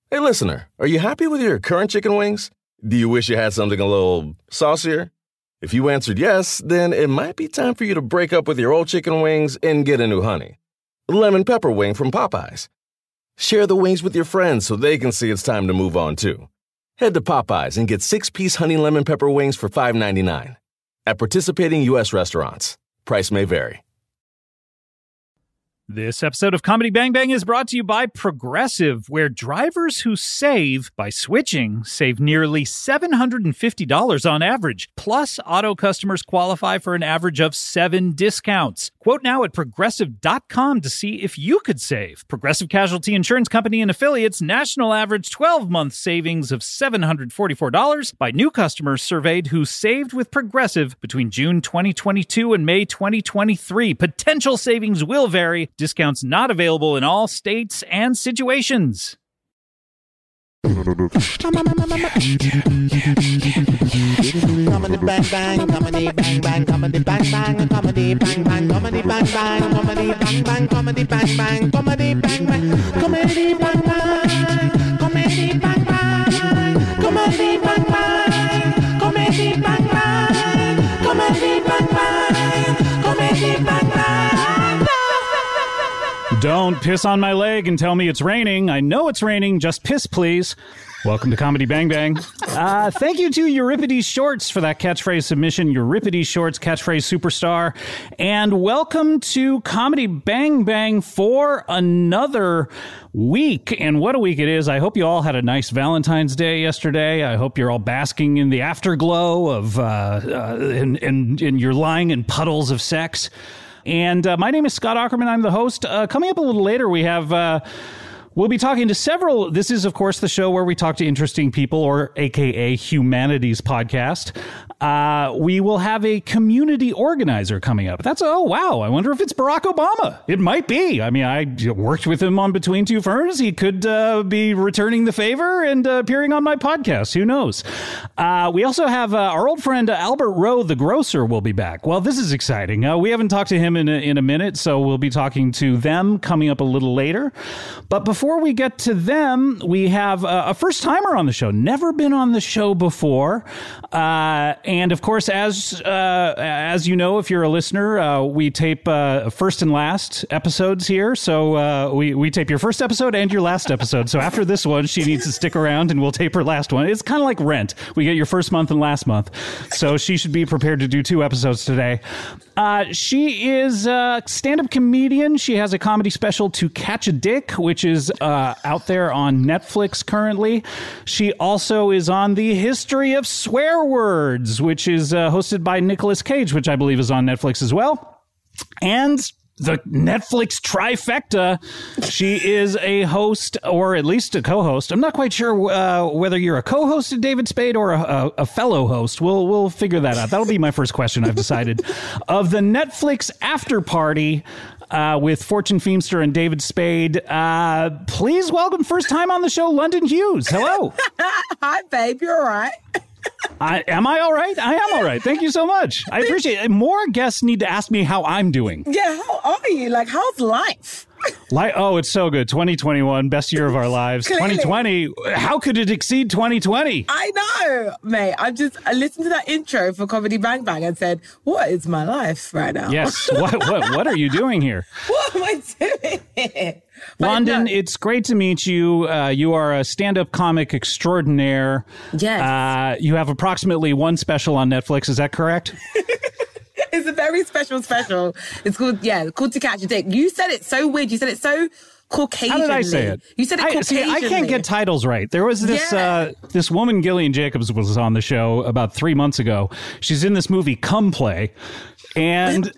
Hey, listener, are you happy with your current chicken wings? Do you wish you had something a little saucier? If you answered yes, then it might be time for you to break up with your old chicken wings and get a new honey. Lemon pepper wing from Popeyes. Share the wings with your friends so they can see it's time to move on, too. Head to Popeyes and get 6-piece honey lemon pepper wings for $5.99. At participating U.S. restaurants. Price may vary. This episode of Comedy Bang Bang is brought to you by Progressive, where drivers who save by switching save nearly $750 on average. Plus, auto customers qualify for an average of 7 discounts. Quote now at Progressive.com to see if you could save. Progressive Casualty Insurance Company and Affiliates national average 12-month savings of $744 by new customers surveyed who saved with Progressive between June 2022 and May 2023. Potential savings will vary. Discounts not available in all states and situations. Comedy bang bang, comedy bang bang, comedy bang bang, comedy bang bang, comedy bang bang, comedy bang bang, comedy bang bang, comedy bang bang, comedy bang bang, comedy bang bang, comedy bang bang, comedy bang bang, comedy bang bang, comedy bang bang. Don't piss on my leg and tell me it's raining. I know it's raining. Just piss, please. Welcome to Comedy Bang Bang. Thank you to Euripides Shorts for that catchphrase submission. Euripides Shorts, catchphrase superstar. And welcome to Comedy Bang Bang for another week. And what a week it is. I hope you all had a nice Valentine's Day yesterday. I hope you're all basking in the afterglow of, and you're lying in puddles of sex. And my name is Scott Aukerman. I'm the host. Coming up a little later, we have... We'll be talking to several. This is, of course, the show where we talk to interesting people, or AKA Humanities Podcast. We will have a community organizer coming up. Oh, wow. I wonder if it's Barack Obama. It might be. I mean, I worked with him on Between Two Ferns. He could be returning the favor and appearing on my podcast. Who knows? We also have our old friend Albert Rowe, the grocer, will be back. Well, this is exciting. We haven't talked to him in a minute, so we'll be talking to them coming up a little later. But before we get to them, we have a first-timer on the show. Never been on the show before. And, of course, as you know, if you're a listener, we tape first and last episodes here. So we tape your first episode and your last episode. So after this one, she needs to stick around and we'll tape her last one. It's kind of like Rent. We get your first month and last month. So she should be prepared to do 2 episodes today. She is a stand-up comedian. She has a comedy special, To Catch a Dick, which is out there on Netflix currently. She also is on The History of Swear Words, which is hosted by Nicolas Cage, which I believe is on Netflix as well. And the Netflix trifecta. She is a host, or at least a co-host. I'm not quite sure whether you're a co-host of David Spade or a fellow host. We'll figure that out. That'll be my first question, I've decided. Of the Netflix After Party with Fortune Feimster and David Spade. Please welcome, first time on the show, London Hughes. Hello. Hi, babe. You all right? Am I all right? I am all right. Thank you so much. I appreciate it. More guests need to ask me how I'm doing. Yeah, how are you? Like, how's life? Oh, it's so good. 2021, best year of our lives. Clearly. 2020, how could it exceed 2020? I know, mate. I listened to that intro for Comedy Bang Bang and said, what is my life right now? Yes. What are you doing here? What am I doing here? London, it's great to meet you. You are a stand-up comic extraordinaire. Yes. You have approximately 1 special on Netflix. Is that correct? It's a very special. It's called To Catch a Dick. You said it so weird. You said it so Caucasianly. How did I say it? You said it Caucasianly. I can't get titles right. There was this woman, Gillian Jacobs, was on the show about 3 months ago. She's in this movie, Come Play. And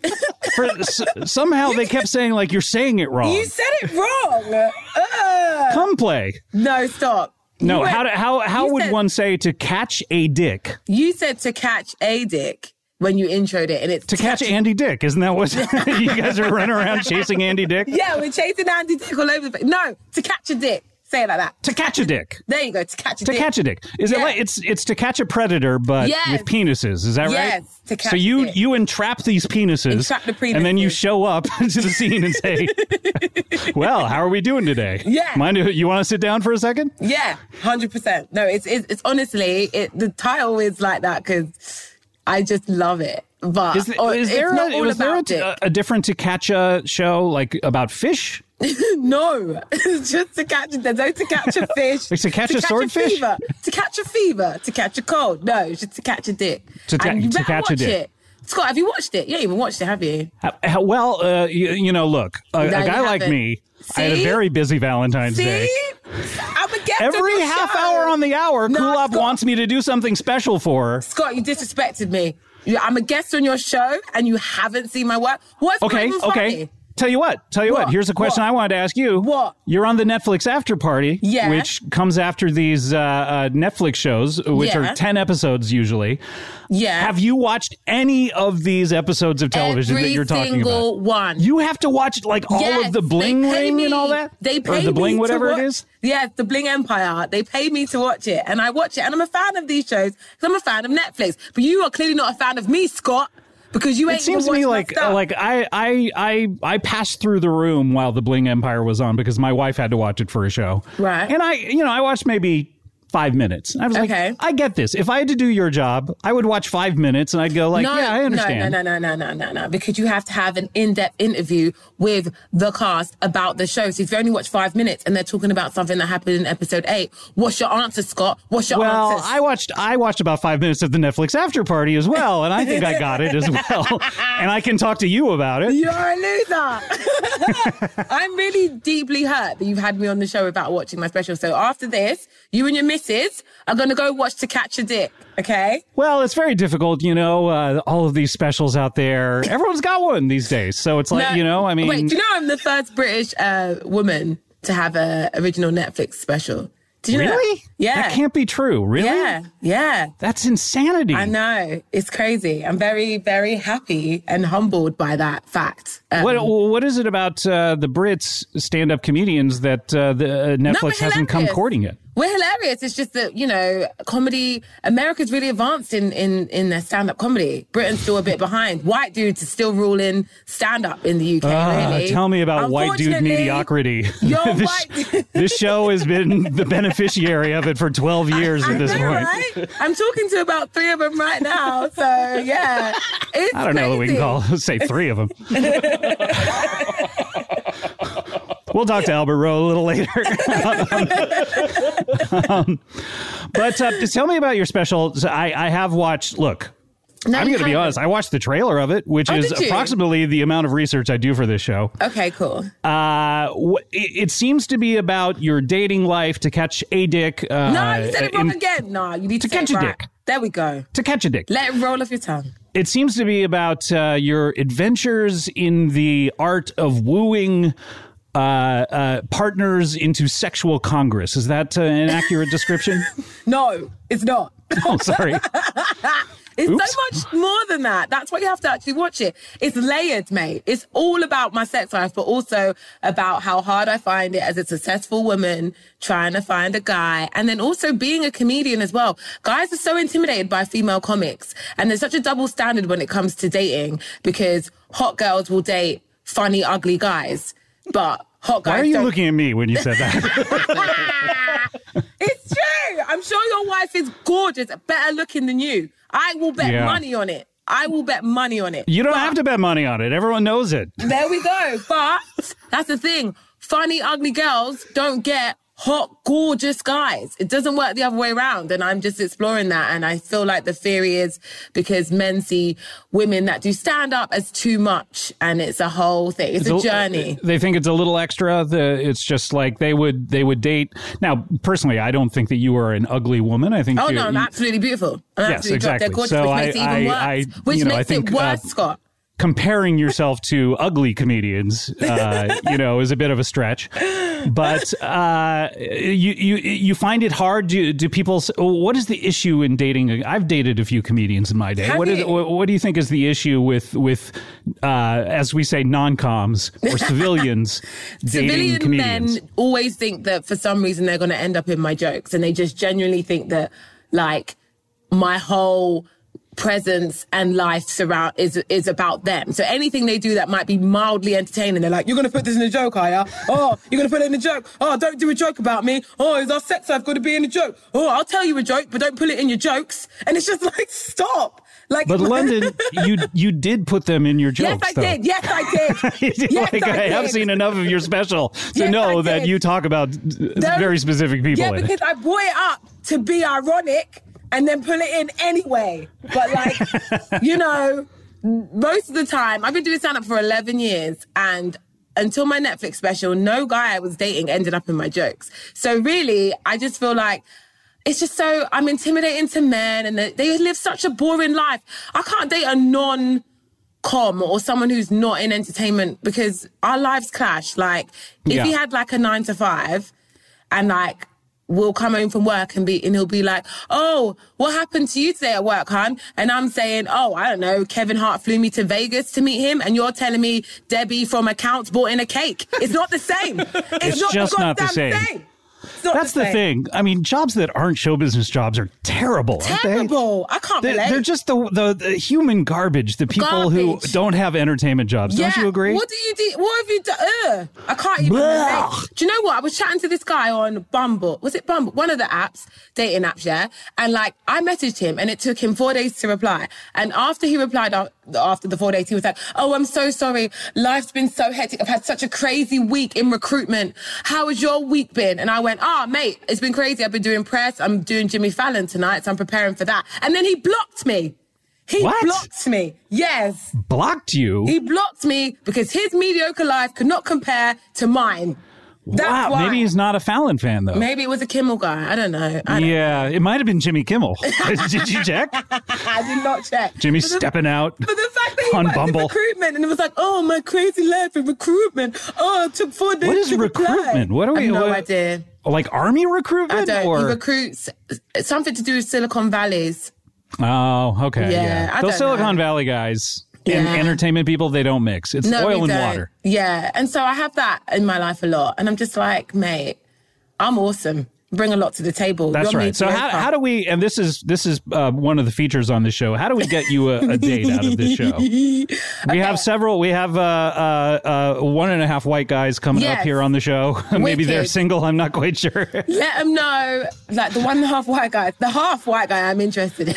somehow they kept saying, like, you're saying it wrong. You said it wrong. Come Play. No, stop. No, how would one say to catch a dick? You said to catch a dick when you introed it, and it's to catch Andy Dick. Isn't that what you guys are running around chasing Andy Dick? Yeah, we're chasing Andy Dick all over the place. No, to catch a dick. Say it like that. To catch a dick. There you go. To catch a To dick. catch a dick. Is it like it's to catch a predator, but Yes. with penises? Is that right? Yes, to catch so a dick. you entrap these penises, Entrap the penises. and then you show up to the scene and say, "Well, how are we doing today? Yeah. You want to sit down for a second? Yeah, 100%. No, it's honestly, the title is like that because I just love it. But Is it's there not all about dick. a different To Catch a show like about fish? No, it's just to catch. There's no to catch a fish. Like to catch a swordfish? fever, to catch a fever, to catch a cold. No, it's just to catch a dick. And you to better catch a watch dick. it. Scott, have you watched it? You ain't even watched it, have you? Well, you know, look, a No, guy you like haven't. me, I had a See? very busy Valentine's Day. See? I'm a guest on Every your half show. hour on the hour, No, Kulop Scott. wants me to do something special for her. Scott, you disrespected me. I'm a guest on your show and you haven't seen my work. What's not Okay. even funny? Tell you what. What? Here's a question What? I wanted to ask you. What? You're on the Netflix After Party, Yeah. which comes after these Netflix shows, which Yeah. are 10 episodes usually. Yeah. Have you watched any of these episodes of television that you're talking Every about? single one. You have to watch like all Yes, of the bling they pay ring me. and all that? They pay or the bling me whatever to it watch, is? Yeah, the Bling Empire. They pay me to watch it, and I watch it, and I'm a fan of these shows because I'm a fan of Netflix. But you are clearly not a fan of me, Scott, because you ain't It seems to even me watched my like stuff. I passed through the room while the Bling Empire was on because my wife had to watch it for a show. Right. And I watched maybe 5 minutes. I was Okay. like, I get this. If I had to do your job, I would watch 5 minutes and I'd go like, yeah, I understand. No, because you have to have an in-depth interview with the cast about the show. So if you only watch 5 minutes and they're talking about something that happened in episode 8, what's your answer, Scott? What's your Well, answer? I watched about 5 minutes of the Netflix After Party as well, and I think I got it as well. And I can talk to you about it. You're a loser. I'm really deeply hurt that you've had me on the show without watching my special. So after this, you and your missus are going to go watch To Catch a Dick, okay? Well, it's very difficult, all of these specials out there. Everyone's got one these days. So it's like, I mean... Wait, do you know I'm the first British woman to have a original Netflix special? Did you know Really? that? Yeah. That can't be true. Really? Yeah. That's insanity. I know. It's crazy. I'm very, very happy and humbled by that fact. What is it about the Brits stand-up comedians that Netflix we're hasn't come hilarious. courting yet? We're hilarious. It's just that, comedy, America's really advanced in their stand-up comedy. Britain's still a bit behind. White dudes are still ruling stand-up in the UK, really. Tell me about white dude Unfortunately, mediocrity. You're this, white. this show has been the beneficiary of it for 12 years at this I know, point. right? I'm talking to about 3 of them right now. So, yeah. It's I don't know that we can crazy. say 3 of them. We'll talk to Albert Rowe a little later. But just tell me about your special. So I have watched, look, No, I'm you going to be haven't. honest. I watched the trailer of it, which is did you? approximately the amount of research I do for this show. Okay, cool. It seems to be about your dating life to catch a dick. No, you said it wrong again. No, you need to, To say catch it a right. dick. There we go. To catch a dick. Let it roll off your tongue. It seems to be about your adventures in the art of wooing partners into sexual congress. Is that an accurate description? No, it's not. Oh, sorry. It's Oops. so much more than that. That's why you have to actually watch it. It's layered, mate. It's all about my sex life, but also about how hard I find it as a successful woman trying to find a guy. And then also being a comedian as well. Guys are so intimidated by female comics. And there's such a double standard when it comes to dating because hot girls will date funny, ugly guys. But hot guys Why are you don't. looking at me when you said that? It's true. I'm sure your wife is gorgeous, better looking than you. I will bet Yeah. money on it. I will bet money on it. You don't But have to bet money on it. Everyone knows it. There we go. But that's the thing. Funny, ugly girls don't get hot, gorgeous guys. It doesn't work the other way around. And I'm just exploring that. And I feel like the theory is because men see women that do stand up as too much. And it's a whole thing. It's a journey. They think it's a little extra. It's just like they would date. Now, personally, I don't think that you are an ugly woman. I think Oh, you- no, I'm absolutely beautiful. I'm Yes, absolutely exactly. they're gorgeous, So which makes it even worse. Which I makes think, it worse, Scott. comparing yourself to ugly comedians, is a bit of a stretch. But you find it hard. Do people? What is the issue in dating? I've dated a few comedians in my day. What do you think is the issue with as we say, non-coms or civilians dating Civilian comedians? men always think that for some reason they're going to end up in my jokes, and they just genuinely think that like my whole presence and life surround is about them. So anything they do that might be mildly entertaining, they're like, you're going to put this in a joke, are ya? Oh, you're going to put it in a joke. Oh, don't do a joke about me. Oh, is our sex life going to be in a joke? Oh, I'll tell you a joke, but don't put it in your jokes. And it's just like, stop. Like, but London, you did put them in your jokes. Yes, I did. Yes, I did. Yes, like, I have seen enough of your special to know that you talk about very specific people. Yeah, because I brought it up to be ironic and then pull it in anyway. But like, most of the time, I've been doing stand-up for 11 years, and until my Netflix special, no guy I was dating ended up in my jokes. So really, I just feel like it's just I'm intimidating to men, and they live such a boring life. I can't date a non-com or someone who's not in entertainment because our lives clash. Like, if he had like a 9 to 5 and like, we'll come home from work and he'll be like, oh, what happened to you today at work, hon? And I'm saying, oh, I don't know, Kevin Hart flew me to Vegas to meet him, and you're telling me Debbie from accounts bought in a cake. It's not the same. It's just not the same. That's the thing. I mean, jobs that aren't show business jobs are terrible, aren't they? Terrible. I can't relate. They're just the human garbage, the people who don't have entertainment jobs. Don't you agree? What do you do? What have you done? I can't even relate. Do you know what? I was chatting to this guy on Bumble. Was it Bumble? One of the apps, dating apps, yeah? And like, I messaged him and it took him 4 days to reply. And after he replied, after the 4 days, he was like, oh, I'm so sorry. Life's been so hectic. I've had such a crazy week in recruitment. How has your week been? And I went, mate, it's been crazy. I've been doing press. I'm doing Jimmy Fallon tonight, so I'm preparing for that. And then he blocked me. He blocked me. Yes. Blocked you? He blocked me because his mediocre life could not compare to mine. That's why. Maybe he's not a Fallon fan, though. Maybe it was a Kimmel guy. I don't know. It might have been Jimmy Kimmel. Did you check? I did not check. Jimmy stepping out but the fact that he on went Bumble. to recruitment and it was like, oh, my crazy life in recruitment. Oh, it took 4 days What is to recruitment? reply. What are we? I have no idea. Like army recruitment? I don't. Or? He recruits something to do with Silicon Valley's. Oh, okay. Yeah. Those Silicon Valley guys and entertainment people, they don't mix. It's oil and water. Yeah. And so I have that in my life a lot. And I'm just like, mate, I'm awesome. Bring a lot to the table. That's right. So how do we, and this is one of the features on the show, how do we get you a date out of this show? We have several, we have 1.5 white guys coming up here on the show. Maybe they're single, I'm not quite sure. Let them know, like the 1.5 white guy, the half white guy I'm interested in.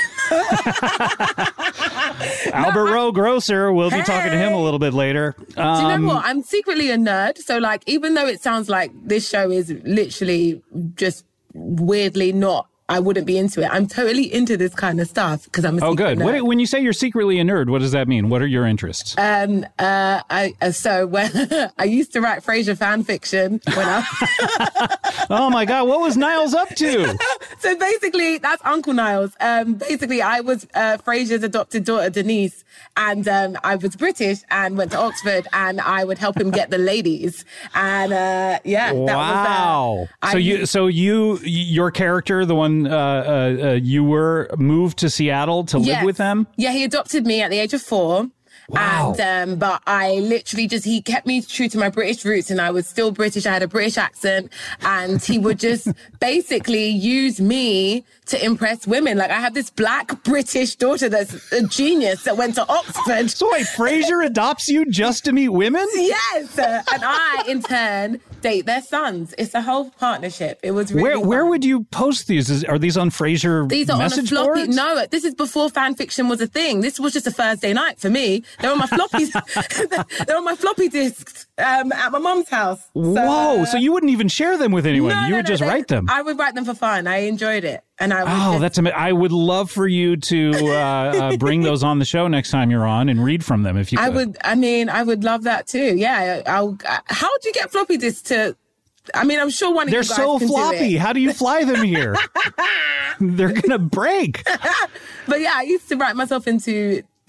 Albert Rowe Grosser, we'll be talking to him a little bit later. Do you know what? I'm secretly a nerd. So like, even though it sounds like this show is literally just weirdly not, I wouldn't be into it. I'm totally into this kind of stuff because I'm a secret good. nerd. When you say you're secretly a nerd, what does that mean? What are your interests? I used to write Frasier fan fiction when Oh my God, what was Niles up to? So basically, that's Uncle Niles. Basically, I was Frasier's adopted daughter, Denise, and I was British and went to Oxford, and I would help him get the ladies. And that wow. was... So your character, the one you were moved to Seattle to live with them? Yeah, he adopted me at the age of 4. Wow. And but I literally he kept me true to my British roots, and I was still British. I had a British accent, and he would just basically use me to impress women. Like, I have this black British daughter that's a genius that went to Oxford. So wait, Frasier adopts you just to meet women? Yes. And I, in turn, date their sons. It's a whole partnership. It was really Where fun. would you post these? Are these on Frasier These are message on a floppy. boards? No, this is before fan fiction was a thing. This was just a Thursday night for me. They're on my floppies. They're on my floppy disks at my mum's house. So, Whoa! So you wouldn't even share them with anyone? You would just write them? I would write them for fun. I enjoyed it, and I would that's amazing. I would love for you to bring those on the show next time you're on and read from them if you could. I would. I mean, I would love that too. Yeah. How do you get floppy disks to? I mean, I'm sure one of you guys They're so can floppy. do it. How do you fly them here? They're gonna break. But yeah, I used to write myself into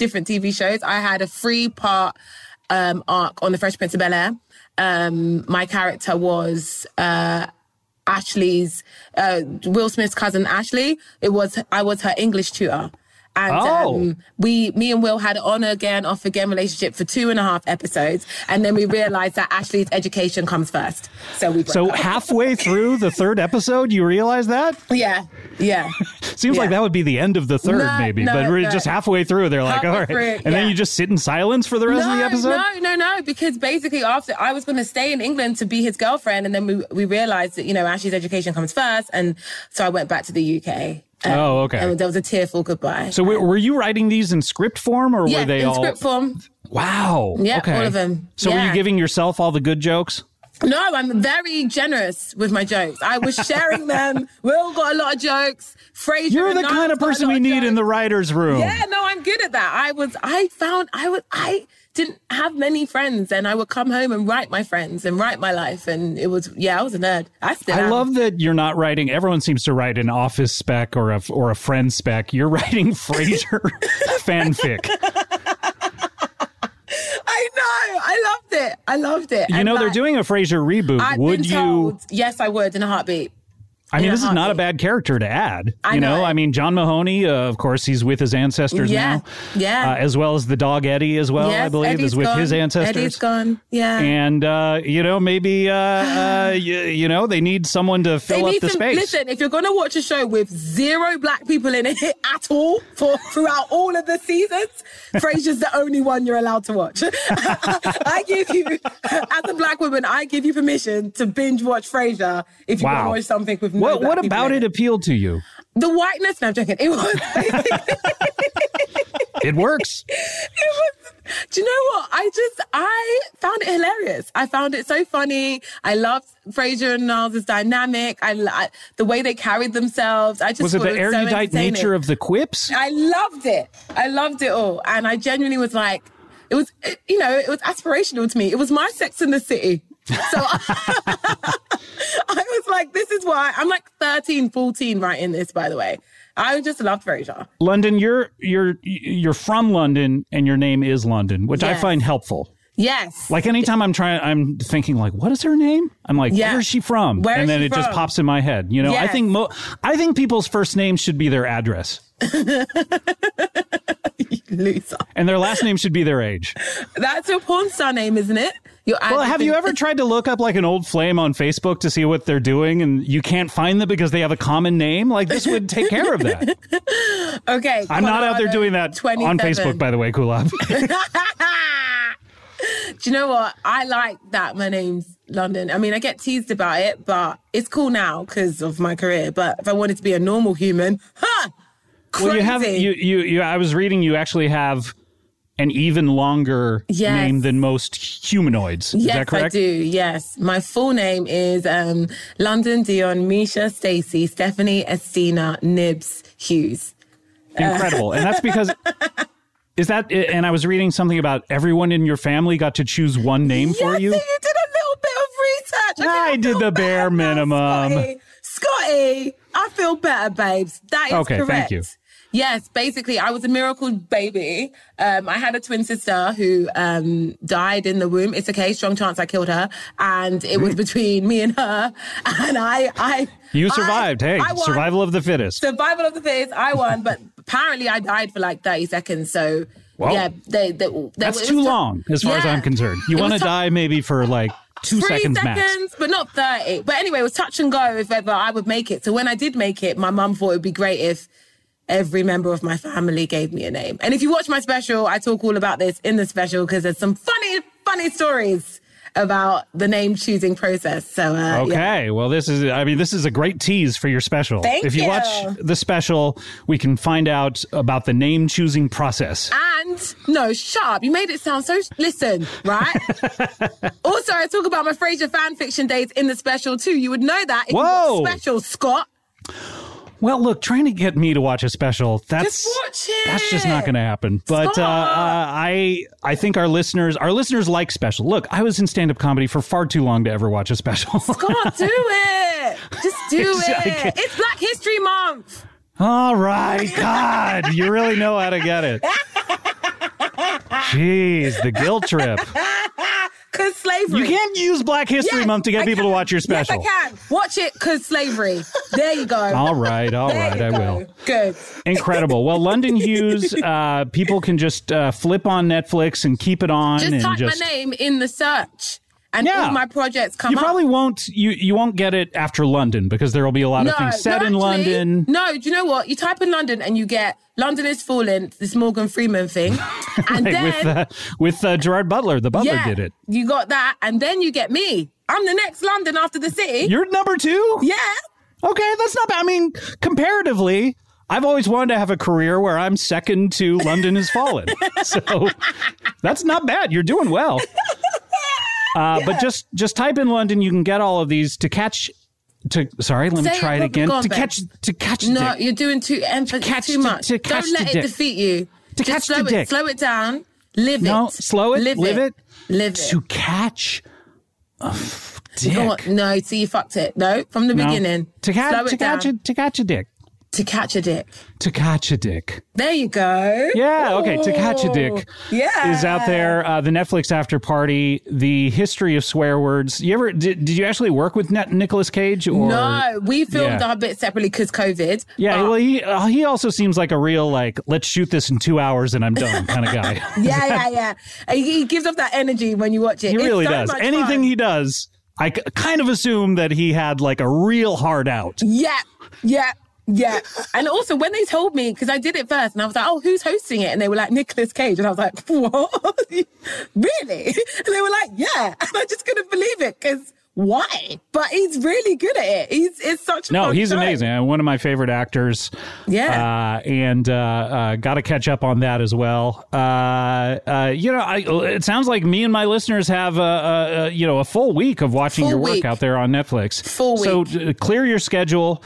different TV shows. I had a 3-part arc on The Fresh Prince of Bel-Air. My character was Ashley's, Will Smith's cousin Ashley. I was her English tutor. And me and Will had an on again, off again relationship for 2.5 episodes. And then we realized that Ashley's education comes first. So we broke up. Halfway through the 3rd episode, you realize that? Yeah. Seems like that would be the end of the 3rd, maybe. But we're just halfway through. They're like, all right. And then you just sit in silence for the rest of the episode? No. Because basically after, I was going to stay in England to be his girlfriend. And then we realized that, Ashley's education comes first. And so I went back to the UK. Okay. And there was a tearful goodbye. So were you writing these in script form, or were they all? Yeah, in script form. Wow. Yeah, okay. all of them. So were you giving yourself all the good jokes? No, I'm very generous with my jokes. I was sharing them. Will got a lot of jokes. Frasier, you're the kind of person we need in the writer's room. Yeah, no, I'm good at that. I didn't have many friends, and I would come home and write my friends and write my life. And I was a nerd. I love that you're not writing. Everyone seems to write an office spec or a friend spec. You're writing Frasier fanfic. I know. I loved it. You know, they're doing a Frasier reboot. Would you? Yes, I would, in a heartbeat. I mean, this is not a bad character to add. I know. I mean, John Mahoney, of course, he's with his ancestors now. Yeah. As well as the dog Eddie as well, I believe, is with his ancestors. Eddie's gone. Yeah. And, maybe, they need someone to fill up the space. Listen, if you're going to watch a show with 0 black people in it at all throughout all of the seasons, Frasier's the only one you're allowed to watch. I give you, as a black woman, I give you permission to binge watch Frasier if you want to watch something with what about it appealed to you? The whiteness. No, I'm joking. It was. It works. Do you know what? I found it hilarious. I found it so funny. I loved Frasier and Niles' dynamic. The way they carried themselves. Was it the erudite nature of the quips? I loved it. I loved it all. And I genuinely was like, it was aspirational to me. It was my Sex and the City. So I was like, this is why I'm like 13, 14 writing this, by the way. I just loved Frasier. London, you're from London and your name is London, which I find helpful. Yes. Like anytime I'm thinking like, what is her name? I'm like, where is she from? And then it just pops in my head. You know, I think people's first names should be their address. Loser. And their last name should be their age. That's your porn star name, isn't it? Have you ever tried to look up like an old flame on Facebook to see what they're doing and you can't find them because they have a common name? Like this would take care of that. Okay. I'm not out there doing that 27. On Facebook, by the way, Kulab. Do you know what? I like that my name's London. I mean, I get teased about it, but it's cool now because of my career. But if I wanted to be a normal human, crazy. Well, you have I was reading you actually have an even longer name than most humanoids. Is that correct? Yes, I do. Yes. My full name is London Dion Misha Stacy Stephanie Estina Nibs Hughes. Incredible. And that's because... Is that, and I was reading something about everyone in your family got to choose one name for you? Yes, you did a little bit of research. I did the bare minimum. Scotty, I feel better, babes. That is correct. Thank you. Yes, basically, I was a miracle baby. I had a twin sister who died in the womb. It's okay, strong chance I killed her. And it was between me and her. And You survived. I won. Survival of the fittest. Survival of the fittest. I won. But apparently I died for like 30 seconds. So, yeah. That's too long as far as I'm concerned. You want to die maybe for like 2 seconds max. But not 30. But anyway, it was touch and go if ever I would make it. So when I did make it, my mum thought it would be great if every member of my family gave me a name. And if you watch my special, I talk all about this in the special because there's some funny stories about the name choosing process. So, well, this is a great tease for your special. If you watch the special, we can find out about the name choosing process. And no, shut up. You made it sound so, listen, right? Also, I talk about my Frasier fan fiction days in the special too. You would know that if you watch special, Scott. Well, look, trying to get me to watch a special, that's just not going to happen. But I think our listeners like special. Look, I was in stand-up comedy for far too long to ever watch a special. Scott, do it. Just do it. It's Black History Month. All right. God, you really know how to get it. Jeez, the guilt trip. Because slavery. You can't use Black History Month to get people to watch your special. Yes, I can. Watch it because slavery. There you go. All right, I will. Good. Incredible. Well, London Hughes, people can just flip on Netflix and keep it on. Just type my name in the search. And all my projects come up. You probably won't. You won't get it after London because there will be a lot of things set in London. No, do you know what? You type in London and you get London is Falling, this Morgan Freeman thing, and then with Gerard Butler, the Butler did it. You got that, and then you get me. I'm the next London after the city. You're number 2. Yeah. Okay, that's not bad. I mean, comparatively, I've always wanted to have a career where I'm second to London Has Fallen. So that's not bad. You're doing well. But just type in London. You can get all of these to catch. Let me try it again. To catch. No, you're doing too much. Don't let it defeat you. To catch the dick. Slow it down. Live it. No, slow it. Live it. Live it. To catch a dick. No, see, you fucked it. No, from the beginning. To catch a dick. To catch a dick. To catch a dick. There you go. Yeah, okay. To Catch a Dick is out there. The Netflix After Party, the history of swear words. Did you actually work with Nicolas Cage? Or? No, we filmed our bit separately because COVID. Yeah, well, he also seems like a real, let's shoot this in 2 hours and I'm done kind of guy. Yeah. He gives off that energy when you watch it. He really does. Anything he does, I kind of assume that he had a real hard out. Yeah. And also when they told me, because I did it first and I was like, oh, who's hosting it? And they were like, Nicolas Cage. And I was like, what? Really? And they were like, yeah. And I just couldn't believe it because why? But he's really good at it. It's such a fun he's show. Amazing. One of my favorite actors. Yeah. And got to catch up on that as well. It sounds like me and my listeners have a full week of watching your work out there on Netflix. Full week. So clear your schedule.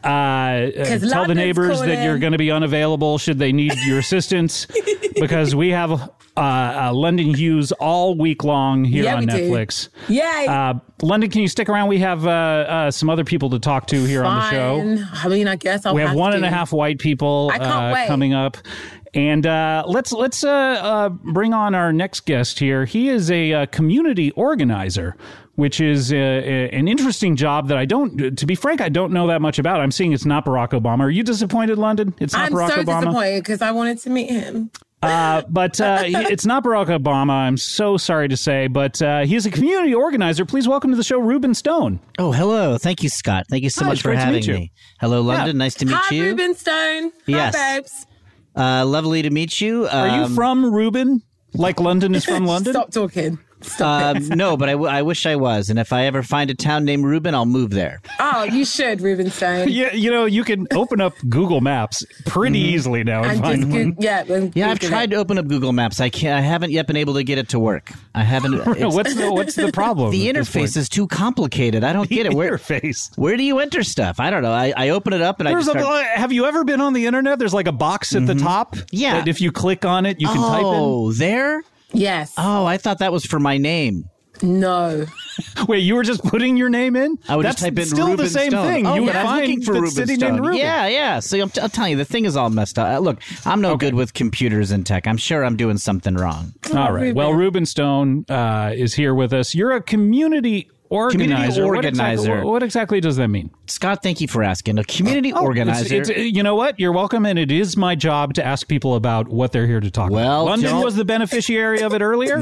Tell the neighbors that you're going to be unavailable should they need your assistance because we have London Hughes all week long here on Netflix. Do. Yeah. London, can you stick around? We have some other people to talk to here on the show. I mean, I guess we have 1.5 white people coming up. And let's bring on our next guest here. He is a community organizer, which is an interesting job that to be frank, I don't know that much about. I'm seeing it's not Barack Obama. Are you disappointed, London? It's not Barack Obama? I'm so disappointed because I wanted to meet him. But it's not Barack Obama. I'm so sorry to say, but he's a community organizer. Please welcome to the show, Ruben Stone. Oh, hello. Thank you, Scott. Thank you so much for having me. Hello, London. Nice to meet you. Hi, Ruben Stone. Yes. Hi, babes. Lovely to meet you. Are you from Reuben? Like London is from London? Stop talking. No, but I wish I was. And if I ever find a town named Reuben, I'll move there. Oh, you should, Ruben Stone. Yeah, you can open up Google Maps pretty easily now and find one. I've tried to open up Google Maps. I haven't yet been able to get it to work. I haven't. What's the problem? The interface is too complicated. I don't get it. Where do you enter stuff? I don't know. I open it up and have you ever been on the internet? There's a box at the top. Yeah. That if you click on it, you can type in. Oh, there? Yes. Oh, I thought that was for my name. No. Wait, you were just putting your name in? I would just type in still Ruben the same Stone. thing. You would I'm find looking for Ruben sitting Stone. in Ruben. Yeah. So I'll tell you, the thing is all messed up. Look, I'm no good with computers and tech. I'm sure I'm doing something wrong. All right. Ruben. Well, Ruben Stone is here with us. You're a community organizer. What exactly does that mean? Scott, thank you for asking. A community organizer. You know what? You're welcome, and it is my job to ask people about what they're here to talk about. London was the beneficiary of it earlier,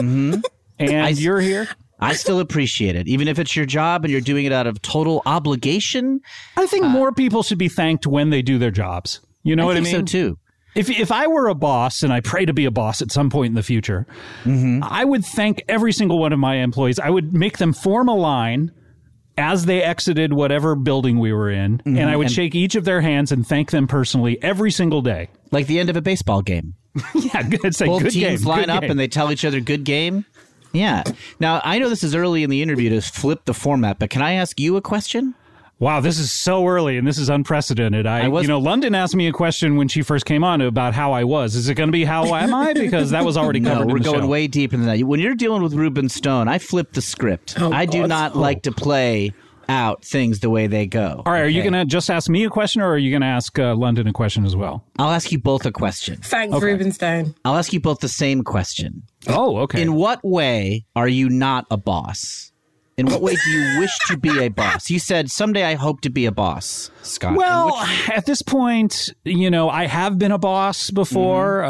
and you're here. I still appreciate it, even if it's your job and you're doing it out of total obligation. I think more people should be thanked when they do their jobs. You know what I mean? I think so, too. If I were a boss, and I pray to be a boss at some point in the future, I would thank every single one of my employees. I would make them form a line as they exited whatever building we were in, and I would shake each of their hands and thank them personally every single day. Like the end of a baseball game. Yeah, good. Say, both good teams game, line good up game. and they tell each other good game. Yeah. Now, I know this is early in the interview to flip the format, but can I ask you a question? Wow, this is so early and this is unprecedented. London asked me a question when she first came on about how I was. Is it going to be how am I? Because that was already covered in the show. We're going way deeper than that. When you're dealing with Ruben Stone, I flip the script. I do not like to play out things the way they go. All right, are you okay? going to just ask me a question, or are you going to ask London a question as well? I'll ask you both a question. Thanks, Rubenstein. I'll ask you both the same question. Oh, okay. In what way are you not a boss? In what way do you wish to be a boss? You said, someday I hope to be a boss, Scott. Well, at this point, I have been a boss before,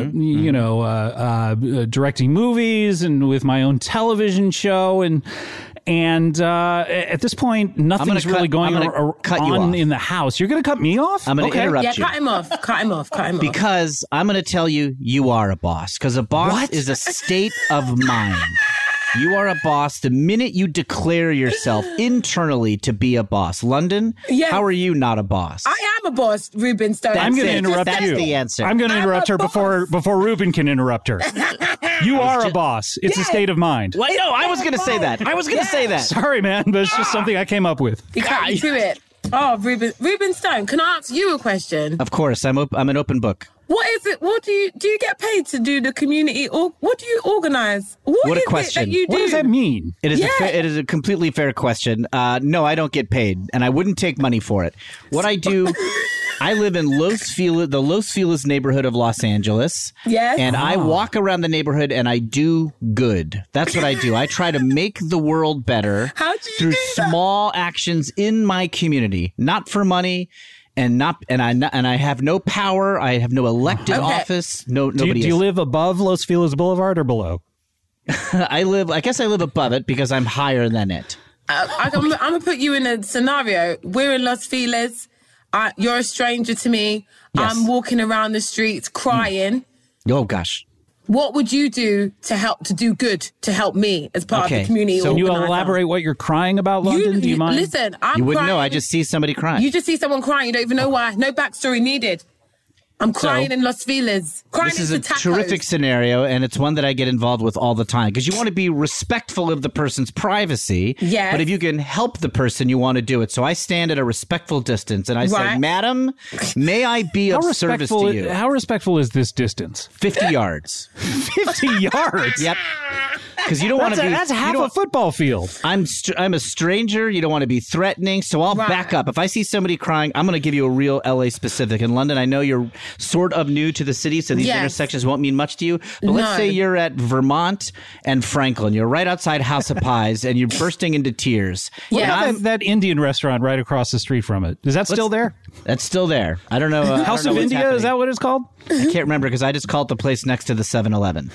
directing movies and with my own television show. And at this point, nothing's really going on in the house. You're going to cut me off? I'm going to interrupt you. Yeah, cut him off. Because I'm going to tell you are a boss. Because a boss is a state of mind. You are a boss the minute you declare yourself internally to be a boss. London, how are you not a boss? I am a boss, Rubenstein. I'm going to interrupt you. That's the answer. I'm going to interrupt her before Ruben can interrupt her. You are a boss. It's a state of mind. Well, no, I was going to say that. say that. Sorry, man, but it's just something I came up with. You can't do it. Oh, Rubenstein, can I ask you a question? Of course, I'm an open book. What is it? What do you get paid to do the community? Or what do you organize? What is question. it that you do? What does that mean? It is a completely fair question. No, I don't get paid, and I wouldn't take money for it. What I do, I live in the Los Feliz neighborhood of Los Angeles. Yes. And I walk around the neighborhood and I do good. That's what I do. I try to make the world better through small actions in my community, not for money. And I have no power. I have no elected office. Nobody. Do you live above Los Feliz Boulevard or below? I guess I live above it because I'm higher than it. I'm gonna put you in a scenario. We're in Los Feliz. You're a stranger to me. Yes. I'm walking around the streets crying. Oh gosh. What would you do to do good to help me as part of the community? So can you elaborate what you're crying about, London? Do you mind? Listen, I'm You wouldn't crying. know. I just see somebody crying. You just see someone crying. You don't even know why. No backstory needed. I'm crying in Los Feliz. Crying This is a into tacos. terrific scenario, and it's one that I get involved with all the time because you want to be respectful of the person's privacy. Yes. But if you can help the person, you want to do it. So I stand at a respectful distance, and I say, "Madam, may I be of service to you?" How respectful is this distance? 50 yards. 50 yards? Yep. Because you don't want to be. That's half a football field. I'm a stranger. You don't want to be threatening, so I'll back up. If I see somebody crying, I'm going to give you a real LA specific. In London, I know you're sort of new to the city, so these intersections won't mean much to you. But let's say you're at Vermont and Franklin. You're right outside House of Pies, and you're bursting into tears. What about that Indian restaurant right across the street from it? Is that still there? That's still there. I don't know. House of India? Is that what it's called? I can't remember because I just called the place next to the 7-Eleven.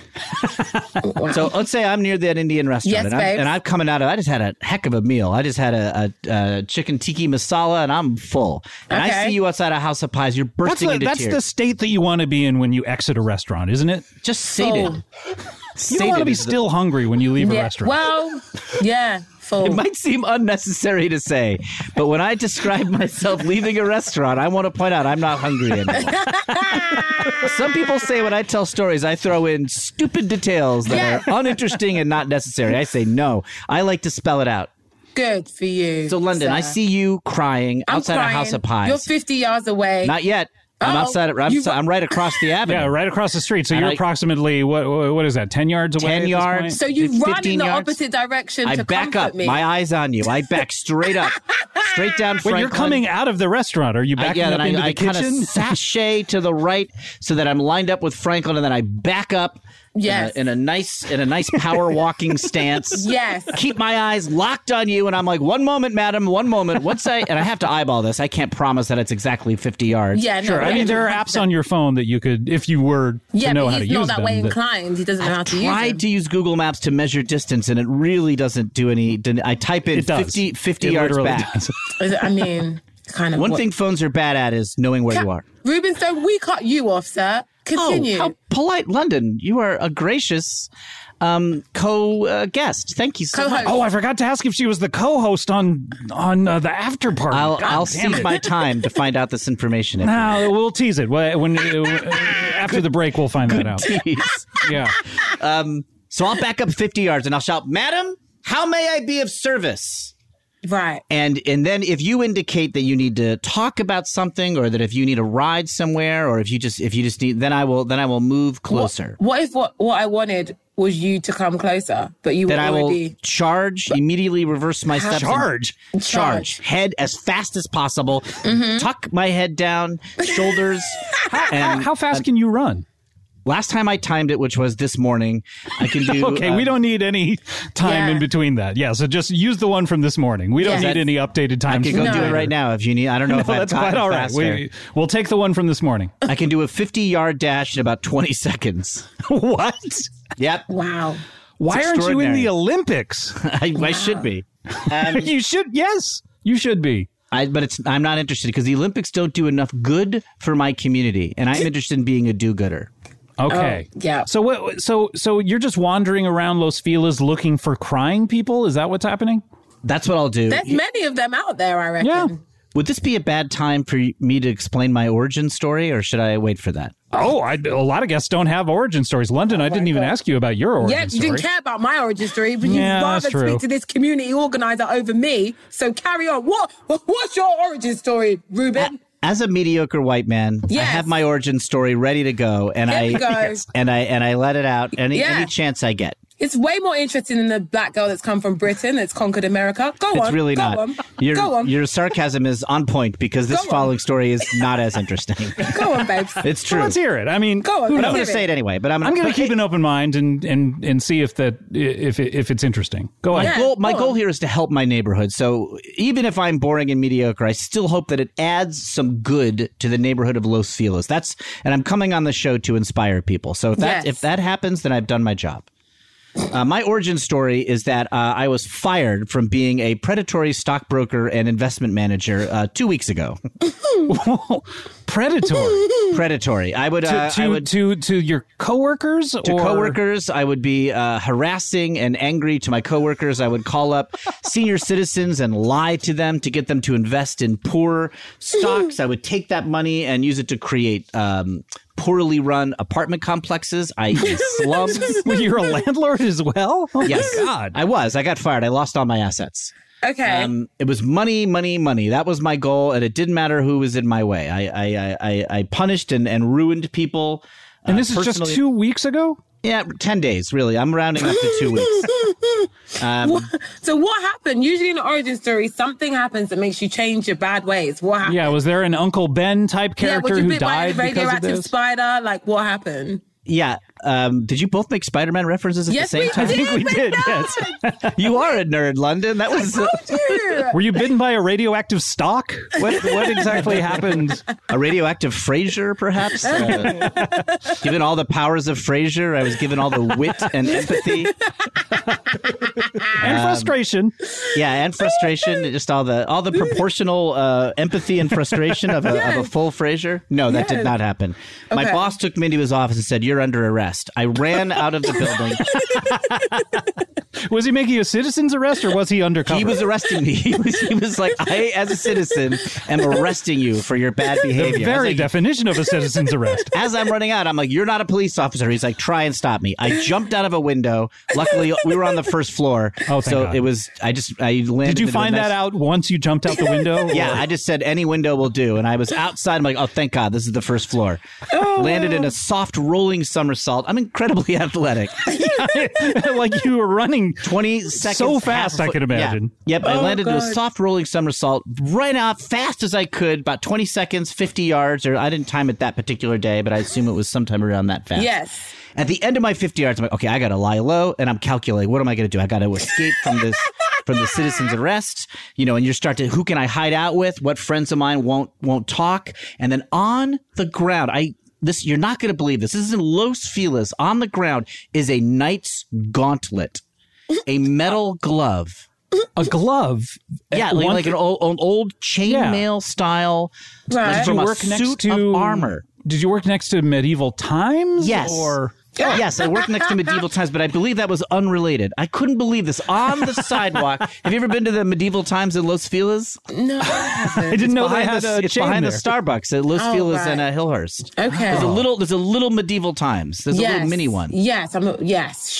So let's say I'm near that Indian restaurant, and I'm coming out of. I just had a heck of a meal. I just had a chicken tiki masala, and I'm full. And I see you outside a House of Pies. You're bursting into tears. That's the state that you want to be in when you exit a restaurant, isn't it? Just sated. You don't want to be still hungry when you leave a restaurant. Well, yeah. It might seem unnecessary to say, but when I describe myself leaving a restaurant, I want to point out I'm not hungry anymore. Some people say when I tell stories, I throw in stupid details that are uninteresting and not necessary. I say no. I like to spell it out. Good for you. So, London, sir. I see you crying outside a House of Pies. You're 50 yards away. Not yet. I'm outside. I'm right across the avenue. Yeah, right across the street. So you're approximately what is that? 10 yards away. 10 yards. So you run in the yards. opposite direction I to back comfort up. me. My eyes on you. I back straight up, straight down. When you're coming out of the restaurant, are you backing up into the kitchen? I kind of sashay to the right so that I'm lined up with Franklin, and then I back up. Yes. In a nice power walking stance. Yes. Keep my eyes locked on you, and I'm like, 1 moment, madam, 1 moment. And I have to eyeball this. I can't promise that it's exactly 50 yards. Yeah, sure. I mean, there are apps on your phone that you could, if you were to know how to use them. Yeah, but he's not that way inclined. He doesn't know how to use them. I tried to use Google Maps to measure distance, and it really doesn't do any. I type in 50 yards back. I mean, kind of. One thing phones are bad at is knowing where you are. Rubenstein, we cut you off, sir. Continue. Oh, how polite, London. You are a gracious co-guest. Thank you so much. Oh, I forgot to ask if she was the co-host on the after party. I'll seize my time to find out this information. No, we'll tease it. When after the break, we'll find that out. Tease. Yeah. So I'll back up 50 yards and I'll shout, "Madam, how may I be of service?" Right. And then if you indicate that you need to talk about something, or that if you need a ride somewhere, or if you just need, then I will move closer. What if what I wanted was you to come closer, but you then were I will already charge, immediately reverse my steps. Charge. Head as fast as possible. Tuck my head down, shoulders. How fast can you run? Last time I timed it, which was this morning, I can do... Okay, we don't need any time in between that. Yeah, so just use the one from this morning. We don't need any updated time. I can go do it right now if you need. I don't know if I've that's quite all right. We'll take the one from this morning. I can do a 50-yard dash in about 20 seconds. What? Yep. Wow. Why aren't you in the Olympics? I should be. You should. Yes, you should be. But I'm not interested because the Olympics don't do enough good for my community, and I'm interested in being a do-gooder. Okay. Yeah. So you're just wandering around Los Feliz looking for crying people? Is that what's happening? That's what I'll do. There's many of them out there, I reckon. Yeah. Would this be a bad time for me to explain my origin story, or should I wait for that? Oh, a lot of guests don't have origin stories. London, I didn't even ask you about your origin story. Yeah, you didn't care about my origin story, but you'd rather that's true. speak to this community organizer over me. So carry on. What's your origin story, Ruben? As a mediocre white man, Yes. I have my origin story ready to go, and I let it out any chance I get. It's way more interesting than the black girl that's come from Britain that's conquered America. Go on. It's really go not. On. Your, go on. Your sarcasm is on point because this following story is not as interesting. Go on, babes. It's true. Well, let's hear it. I mean, go on. But I'm going to say it anyway. But I'm going to keep an open mind and see if it's interesting. Go on. My goal here is to help my neighborhood. So even if I'm boring and mediocre, I still hope that it adds some good to the neighborhood of Los Feliz. And I'm coming on the show to inspire people. So if that happens, then I've done my job. My origin story is that I was fired from being a predatory stockbroker and investment manager 2 weeks ago. Predatory. I would to your coworkers. Coworkers. I would be harassing and angry to my coworkers. I would call up senior citizens and lie to them to get them to invest in poor stocks. I would take that money and use it to create poorly run apartment complexes, i.e. slums. Well, you're a landlord as well? Oh, yes. My God. I was. I got fired. I lost all my assets. Okay. It was money. That was my goal, and it didn't matter who was in my way. I punished and ruined people. And this is just 2 weeks ago? Yeah, 10 days, really. I'm rounding up to 2 weeks. So what happened? Usually in an origin story, something happens that makes you change your bad ways. What happened? Yeah, was there an Uncle Ben type character who died by a because of radioactive this? spider? Like, what happened? Yeah. Did you both make Spider-Man references at the same time? I think we did, yes. You are a nerd, London. That was... Were you bitten by a radioactive stock? What exactly happened? A radioactive Frasier, perhaps? Given all the powers of Frasier, I was given all the wit and empathy. And frustration. Yeah, and frustration. Just all the proportional empathy and frustration of a full Frasier. No, that did not happen. My boss took me into his office and said, "You're under arrest." I ran out of the building. Was he making a citizen's arrest or was he undercover? He was arresting me. He was like, I, as a citizen, am arresting you for your bad behavior. The very definition of a citizen's arrest. As I'm running out, I'm like, "You're not a police officer." He's like, "Try and stop me." I jumped out of a window. Luckily, we were on the first floor. Oh, thank God. It was, I landed. Did you find that out once you jumped out the window? Yeah, I just said any window will do. And I was outside. I'm like, "Oh, thank God, this is the first floor." Landed in a soft rolling somersault. I'm incredibly athletic. Like you were running 20 seconds. So fast, I could imagine. Yeah. Yep, I landed in a soft rolling somersault right out fast as I could, about 20 seconds, 50 yards, or I didn't time it that particular day, but I assume it was sometime around that fast. Yes. At the end of my 50 yards, I'm like, okay, I got to lie low, and I'm calculating, what am I going to do? I got to escape from this, from the citizen's arrest, and you start to, who can I hide out with? What friends of mine won't talk? And then on the ground, you're not going to believe this. This is in Los Feliz. On the ground is a knight's gauntlet, a metal glove. A glove? Yeah, like an old chainmail style. Right. From a suit of armor. Did you work next to medieval times? Yes. Yes, I worked next to medieval times, but I believe that was unrelated. I couldn't believe this. On the sidewalk. Have you ever been to the medieval times in Los Feliz? No, I haven't. I didn't know they had It's behind the Starbucks at Los Feliz and Hillhurst. Okay. There's a little medieval times. There's a little mini one. Yes, sure.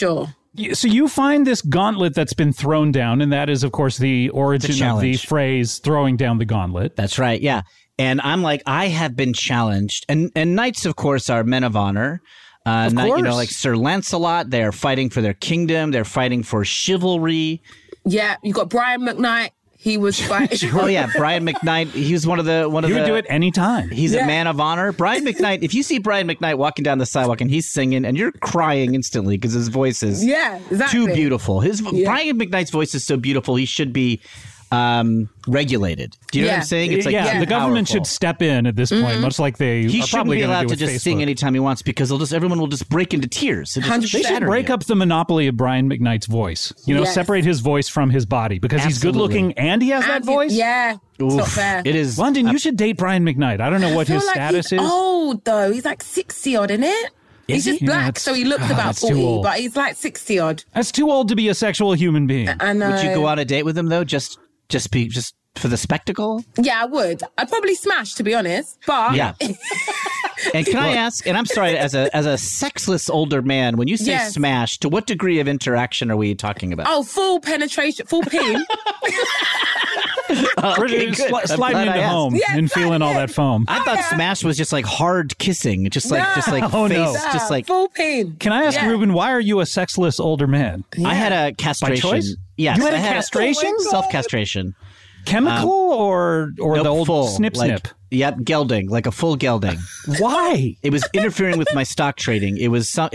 So you find this gauntlet that's been thrown down, and that is, of course, the origin of the phrase "throwing down the gauntlet." That's right. Yeah. And I'm like, I have been challenged. And knights, of course, are men of honor. Of course. You know, like Sir Lancelot, they're fighting for their kingdom. They're fighting for chivalry. Yeah, you got Brian McKnight. He was fighting. Oh yeah, Brian McKnight. He was one of the. He would do it anytime. He's a man of honor. Brian McKnight. If you see Brian McKnight walking down the sidewalk and he's singing, and you're crying instantly because his voice is exactly. too beautiful. Brian McKnight's voice is so beautiful. He should be regulated. Do you know what I'm saying? It's like the government should step in at this point, much like they he are probably be allowed to just Facebook. sing anytime he wants because everyone will just break into tears. They should break up the monopoly of Brian McKnight's voice. You know, separate his voice from his body because he's good looking and he has that voice. Yeah. It's not fair. It is. London, you should date Brian McKnight. I don't know what his status is. Old though. He's like 60 odd, isn't it? He's just black, so he looks about 40, but he's like 60 odd. That's too old to be a sexual human being. I know. Would you go on a date with him though? Just for the spectacle? Yeah, I would. I'd probably smash, to be honest. But yeah. And can I ask? And I'm sorry, as a sexless older man, when you say smash, to what degree of interaction are we talking about? Oh, full penetration, full peen. Okay, sliding into home and feeling all that foam. I thought smash was just like hard kissing, just like face, like full peen. Can I ask Ruben, why are you a sexless older man? I had a castration. By choice? Yes, you had I a castration? Self-castration. Chemical or nope, the old full, snip? Yep, gelding, like a full gelding. Why? It was interfering with my stock trading. I was not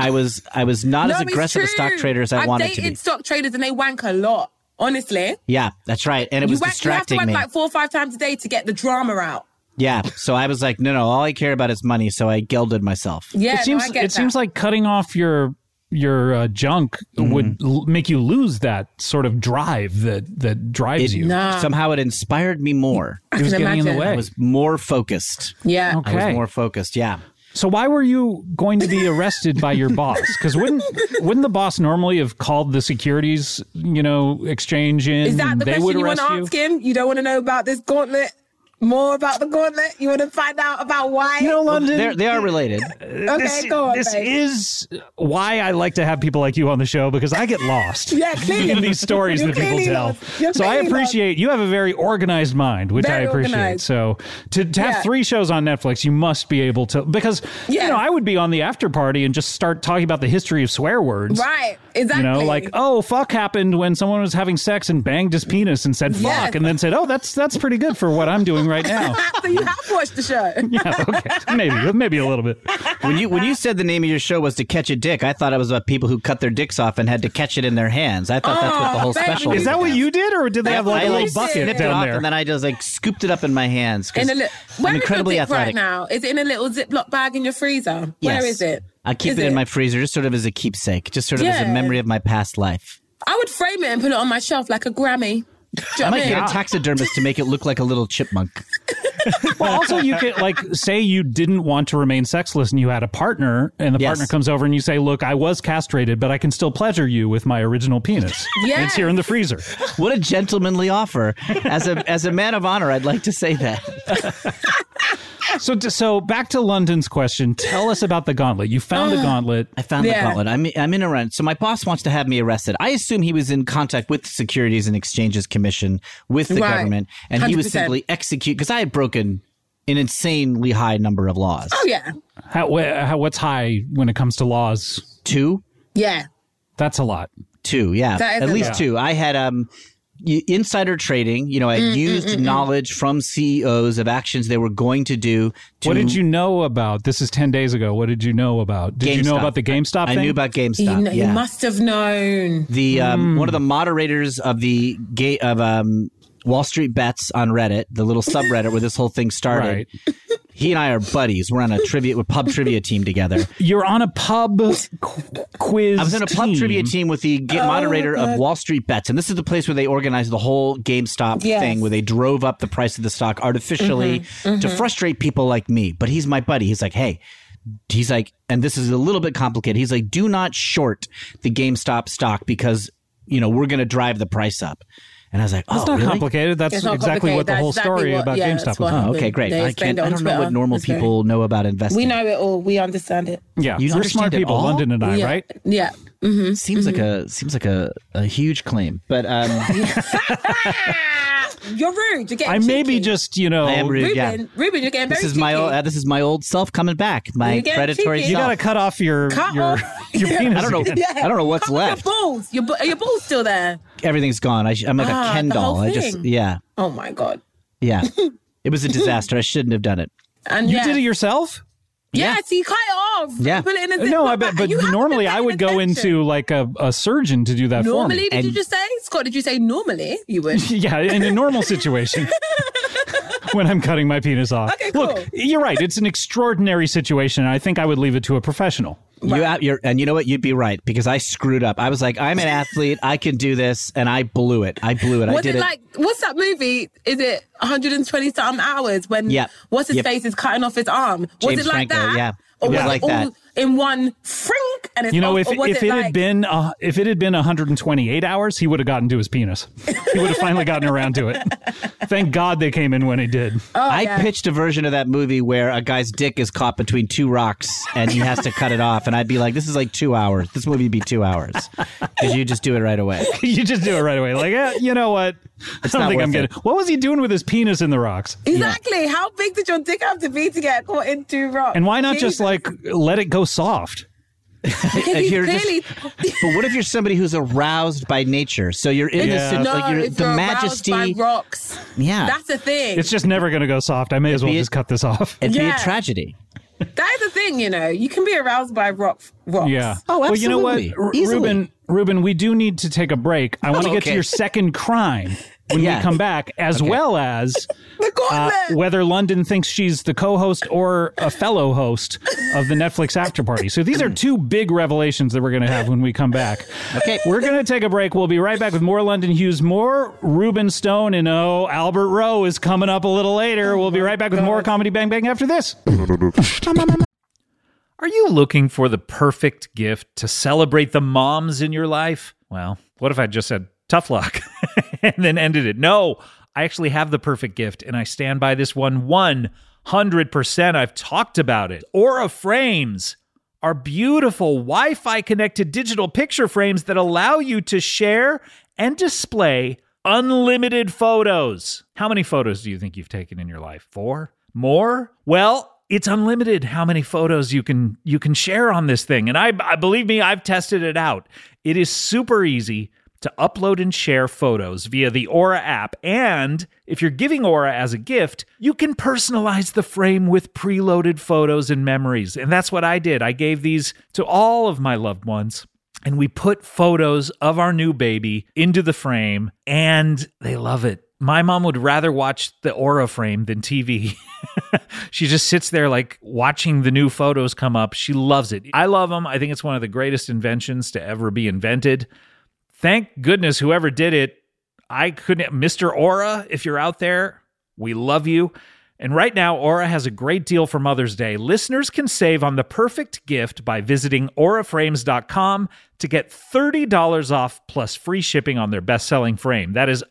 as aggressive a stock trader as I wanted to be. I've dated stock traders and they wank a lot. Honestly. Yeah, that's right. And it was distracting me. You have to wank like 4 or 5 times a day to get the drama out. Yeah, so I was like, no, all I care about is money, so I gelded myself. Yeah, it seems like cutting off your junk would make you lose that sort of drive that drives you. Nah. Somehow it inspired me more. It was getting in the way. I was more focused. Yeah. Okay. I was more focused, yeah. So why were you going to be arrested by your boss? Because wouldn't the boss normally have called the securities, exchange in? Is that the question you want to ask him? You don't want to know about this gauntlet? More about the gauntlet? You want to find out about why? London, they are related. Okay, go on. This is why I like to have people like you on the show, because I get lost in these stories that people tell. So I appreciate you have a very organized mind, which I appreciate. Organized. So to have 3 shows on Netflix, you must be able to, because I would be on the after party and just start talking about the history of swear words. Right. Exactly. Like, oh, fuck happened when someone was having sex and banged his penis and said fuck, and then said, oh, that's pretty good for what I'm doing right now. So you have watched the show. Yeah, okay. Maybe a little bit. When you said the name of your show was To Catch a Dick, I thought it was about people who cut their dicks off and had to catch it in their hands. I thought that's what the whole special was. Is that what you did, or did they have like a little bucket down there? And then I just like scooped it up in my hands. Where I'm incredibly is your dick athletic. right now? Is it in a little Ziploc bag in your freezer? Yes. Where is it? I keep it in my freezer just sort of as a keepsake, just sort of as a memory of my past life. I would frame it and put it on my shelf like a Grammy. I might get a taxidermist to make it look like a little chipmunk. Well, also you could say you didn't want to remain sexless and you had a partner, and the partner comes over and you say, look, I was castrated, but I can still pleasure you with my original penis. Yeah. It's here in the freezer. What a gentlemanly offer. As a man of honor, I'd like to say that. So back to London's question. Tell us about the gauntlet. You found the gauntlet. I found the gauntlet. I'm in a run. So my boss wants to have me arrested. I assume he was in contact with the Securities and Exchanges Commission, with the government, and 100%. He was simply execute, because I had broken an insanely high number of laws. Oh, yeah. What's high when it comes to laws? 2? Yeah. That's a lot. 2, yeah. At least 2. I had insider trading. I used knowledge from CEOs of actions they were going to do. What did you know about? This is 10 days ago. What did you know about? Did you know about the GameStop thing? I knew about GameStop. You must have known. The one of the moderators of Wall Street Bets on Reddit, the little subreddit where this whole thing started. Right. He and I are buddies. We're on a pub trivia team together. You're on a pub quiz. I was in a pub trivia team with the moderator of Wall Street Bets, and this is the place where they organized the whole GameStop thing, where they drove up the price of the stock artificially to frustrate people like me. But he's my buddy. He's like, hey. He's like, and this is a little bit complicated. He's like, do not short the GameStop stock because, we're going to drive the price up. And I was like, that's not complicated. That's exactly what the whole story about GameStop was. Oh, okay, great. I don't know what normal people know about investing. We know it all. We understand it. Yeah, you're smart people, London and I, right? Yeah. Seems like a huge claim, but You're rude. You're getting I may be cheeky. just, I am rude. Ruben, Ruben, you're getting very This is cheeky. this is my old self coming back. My You're getting predatory cheeky. you self. got to cut off your penis. I don't know. again. I don't know what's Cut off left. Your balls. Are your balls still there? Everything's gone. I'm like a Ken the doll. whole I just thing. yeah. Oh my God. It was a disaster. I shouldn't have done it. And You did it yourself? Yeah, so you cut it off. Yeah. Put it in a zip No, I lock bet, bag. but You have to normally pay I would go attention. into like a surgeon to do that Normally, for did And- you just say? Scott, did you say normally you would? me. Yeah, in a normal situation. When I'm cutting my penis off. Okay, cool. Look, you're right. It's an extraordinary situation, and I think I would leave it to a professional. And you know what? You'd be right because I screwed up. I was like, I'm an athlete. I can do this, and I blew it. I Was did it like, what's that movie? Is it 120 something hours when Yep. what's his Yep. face is cutting off his arm? Was James it like Franco, that? yeah. Or It was was like it all that. in one frink and it's You know, off, or was if it like, had been 128 hours, he would have gotten to his penis. He would have finally gotten around to it. Thank God they came in when he did. I pitched a version of that movie where a guy's dick is caught between two rocks and he has to cut it off. And I'd be like, this is like 2 hours. This movie would be 2 hours because you just do it right away. You just do it right away. Like, you know what? I don't not think I'm worth getting. What was he doing with his penis in the rocks? Exactly. How big did your dick have to be to get caught in two rocks? And why not just Jesus. like let it go soft? Because If he's you're just- clearly. But what if you're somebody who's aroused by nature? So you're in Yeah. this, No, like you're, if the you're majesty. aroused by rocks. Yeah. That's the thing. It's just never going to go soft. I may as well be- just cut this off. It'd be a Yeah. tragedy. That is the thing, you know. You can be aroused by rocks. Yeah. Oh, Well, you know what, absolutely. Easily. Ruben, we do need to take a break. I want to get to Okay. your second crime when we Yeah. come back, as well as The gauntlet. whether London thinks she's the co-host or a fellow host of the Netflix after party. So these are two big revelations that we're going to have when we come back. Okay. We're going to take a break. We'll be right back with more London Hughes, more Ruben Stone, and Albert Rowe is coming up a little later. We'll be right back with more Comedy Bang Bang after this. Are you looking for the perfect gift to celebrate the moms in your life? Well, what if I just said, tough luck, and then ended it? No, I actually have the perfect gift, and I stand by this one 100%. I've talked about it. Aura Frames are beautiful Wi-Fi connected digital picture frames that allow you to share and display unlimited photos. How many photos do you think you've taken in your life? 4? More? Well, it's unlimited how many photos you can share on this thing. And I believe me, I've tested it out. It is super easy to upload and share photos via the Aura app. And if you're giving Aura as a gift, you can personalize the frame with preloaded photos and memories. And that's what I did. I gave these to all of my loved ones. And we put photos of our new baby into the frame, and they love it. My mom would rather watch the Aura frame than TV. She just sits there like watching the new photos come up. She loves it. I love them. I think it's one of the greatest inventions to ever be invented. Thank goodness whoever did it. I couldn't. Mr. Aura, if you're out there, we love you. And right now, Aura has a great deal for Mother's Day. Listeners can save on the perfect gift by visiting auraframes.com to get $30 off plus free shipping on their best-selling frame. That is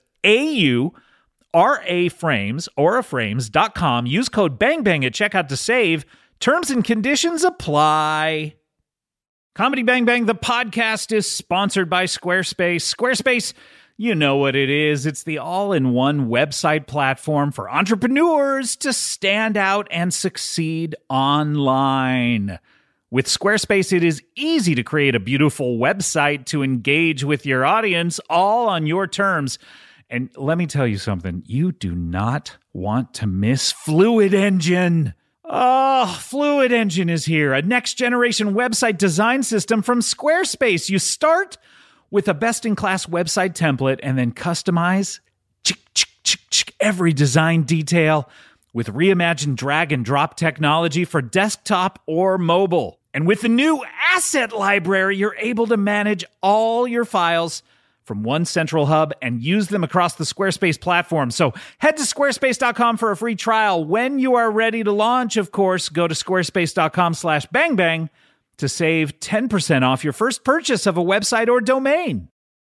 AURA Frames, auraframes.com. Use code BANGBANG at checkout to save. Terms and conditions apply. Comedy Bang Bang, the podcast, is sponsored by Squarespace. Squarespace, you know what it is. It's the all-in-one website platform for entrepreneurs to stand out and succeed online. With Squarespace, it is easy to create a beautiful website to engage with your audience, all on your terms. And let me tell you something, you do not want to miss Fluid Engine. Oh, Fluid Engine is here, a next-generation website design system from Squarespace. You start with a best-in-class website template and then customize every design detail with reimagined drag-and-drop technology for desktop or mobile. And with the new Asset Library, you're able to manage all your files from one central hub and use them across the Squarespace platform. So head to squarespace.com for a free trial. When you are ready to launch, of course, go to squarespace.com/bangbang to save 10% off your first purchase of a website or domain.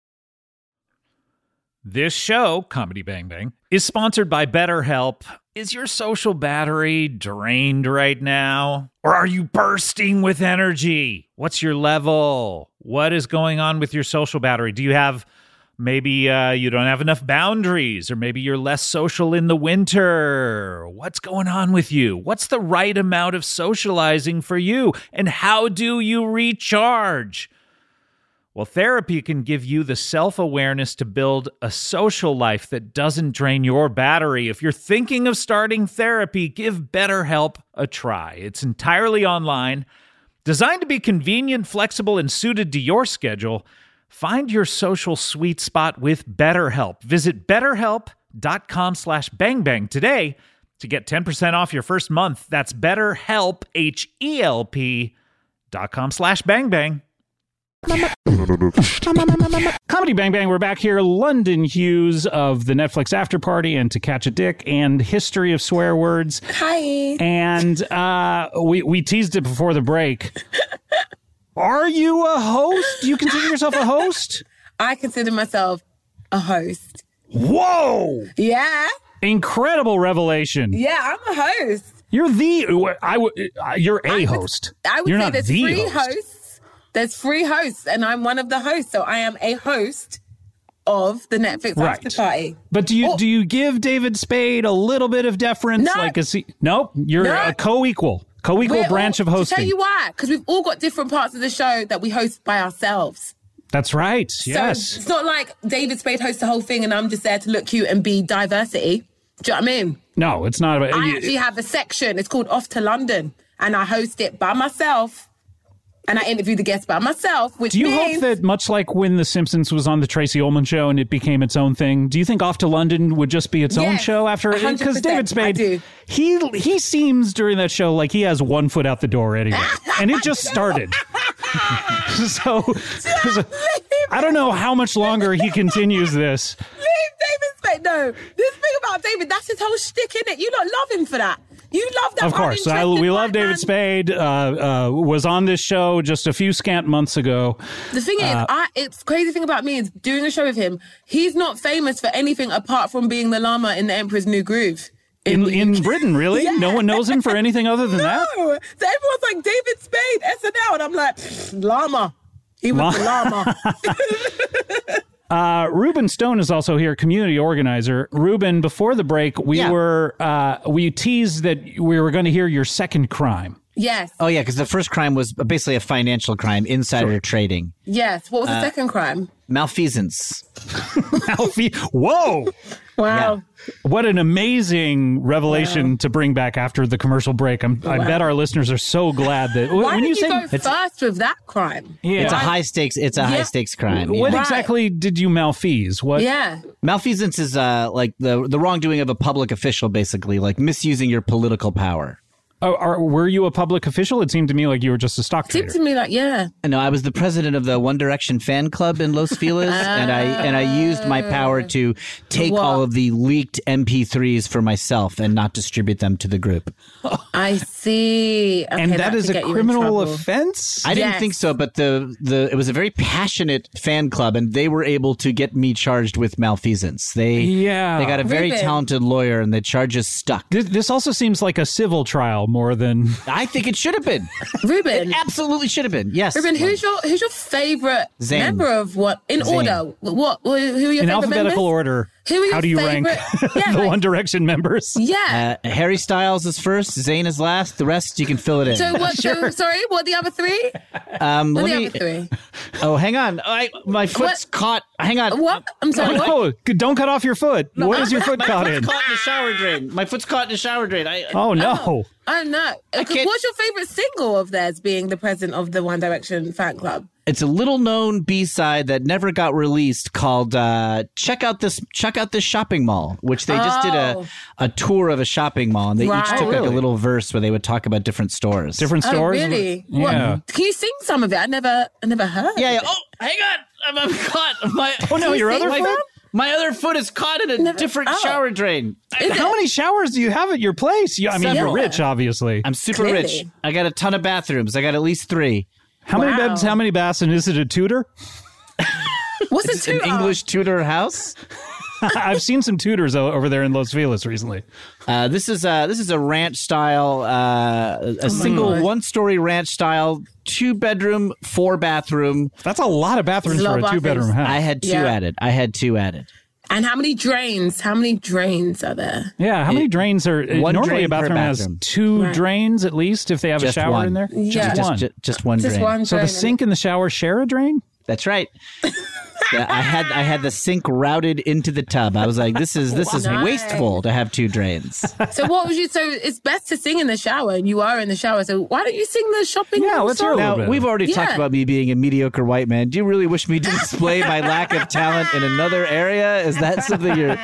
This show, Comedy Bang Bang, is sponsored by BetterHelp. Is your social battery drained right now? Or are you bursting with energy? What's your level? What is going on with your social battery? Do you have maybe you don't have enough boundaries, or maybe you're less social in the winter? What's going on with you? What's the right amount of socializing for you? And how do you recharge? Well, therapy can give you the self-awareness to build a social life that doesn't drain your battery. If you're thinking of starting therapy, give BetterHelp a try. It's entirely online, designed to be convenient, flexible, and suited to your schedule. Find your social sweet spot with BetterHelp. Visit BetterHelp.com/bangbang today to get 10% off your first month. That's BetterHelp, HELP.com/bangbang. Comedy Bang Bang, we're back here. London Hughes of the Netflix After Party and To Catch a Dick and History of Swear Words. Hi. And we teased it before the break. Are you a host? Do you consider yourself a host? I consider myself a host. Whoa! Yeah. Incredible revelation. Yeah, I'm a host. You're you're a host. I would You're say not there's the three host. hosts. There's 3 hosts, and I'm one of the hosts. So I am a host of the Netflix After Party. But do you give David Spade a little bit of deference? No. Nope. You're a co-equal branch of hosting. To tell you why, because we've all got different parts of the show that we host by ourselves. That's right. Yes. So it's not like David Spade hosts the whole thing and I'm just there to look cute and be diversity. Do you know what I mean? No, it's not about. I actually have a section. It's called Off to London, and I host it by myself. And I interview the guests by myself, which Do you means... hope that, much like when The Simpsons was on the Tracy Ullman show and it became its own thing, do you think Off to London would just be its own show after? 100%, Because David Spade, I do. he seems during that show like he has one foot out the door anyway, and it just started. so I don't know how much longer he continues this. Leave David Spade. No, this thing about David, that's his whole shtick, innit? You don't love him for that. You love that. Of course. We love David Spade. Was on this show just a few scant months ago. The thing is, it's crazy thing about me is doing a show with him, he's not famous for anything apart from being the llama in The Emperor's New Groove. In Britain, really? Yeah. No one knows him for anything other than that? No. So everyone's like, David Spade, SNL. And I'm like, llama. He was the llama. Ruben Stone is also here, community organizer. Ruben, before the break, we teased that we were going to hear your second crime. Yes. Oh, yeah, because the first crime was basically a financial crime, insider trading. Yes. What was the second crime? Malfeasance. Whoa! Wow. Yeah. What an amazing revelation to bring back after the commercial break. I bet our listeners are so glad that... Why did you go first with that crime? Yeah. It's a high stakes crime. What yeah. exactly did you malfease? What? Yeah. Malfeasance is like the wrongdoing of a public official, basically, like misusing your political power. Were you a public official? It seemed to me like you were just a stock trader. Seemed to me like, yeah. No, I was the president of the One Direction fan club in Los Feliz, and I used my power to take all of the leaked MP3s for myself and not distribute them to the group. I see. Okay, and that is a criminal offense? I didn't think so, but it was a very passionate fan club, and they were able to get me charged with malfeasance. They got a very talented lawyer, and the charges stuck. This also seems like a civil trial more than... I think it should have been. Ruben. It absolutely should have been, yes. Ruben, who's your favorite member of what? In Zayn. order. Who are your favorite In alphabetical members? order. Who are your How do you rank the One Direction members? Yeah. Harry Styles is first, Zayn is last. The rest, you can fill it in. So what? Sure. Sorry, what are the other 3? What are the other 3? Oh, hang on. My foot's caught. Hang on. What? I'm sorry. What? Oh, don't cut off your foot. What is your foot caught in? Caught in the shower drain. My foot's caught in the shower drain. Oh, no. Oh, no. What's your favorite single of theirs being the president of the One Direction fan club? It's a little known B-side that never got released called Check Out This Shopping Mall, which they just did a tour of a shopping mall, and they each took like a little verse where they would talk about different stores. Different stores? Oh, really? Yeah. What? Can you sing some of it? I never heard. Yeah. Of it. Oh, hang on. I'm caught. Oh, no, your other foot? My other foot is caught in a different shower drain. How many showers do you have at your place? I mean, you're Several. rich, obviously. I'm super Clearly. rich. I got a ton of bathrooms. I got at least 3. How many beds, how many baths, and is it a Tudor? What's a An tutor? English Tudor house? I've seen some Tudors over there in Los Feliz recently. This is a ranch style, a single one-story ranch style, 2-bedroom, 4-bathroom. That's a lot of bathrooms for a 2-bedroom house. I had two added. And how many drains? How many drains are there? Yeah, how many drains are... One normally drain a bathroom per has bathroom. 2 drains at least if they have Just a shower one. in there. Yeah. Just one drain. One So drain. the sink and the shower share a drain? That's right. Yeah, I had the sink routed into the tub. I was like, this is Nice. wasteful to have 2 drains. So what was you? So it's best to sing in the shower, and you are in the shower. So why don't you sing the shopping? Yeah, let's hear a song? little Now, bit. we've already talked Yeah. about me being a mediocre white man. Do you really wish me to display my lack of talent in another area? Is that something you're...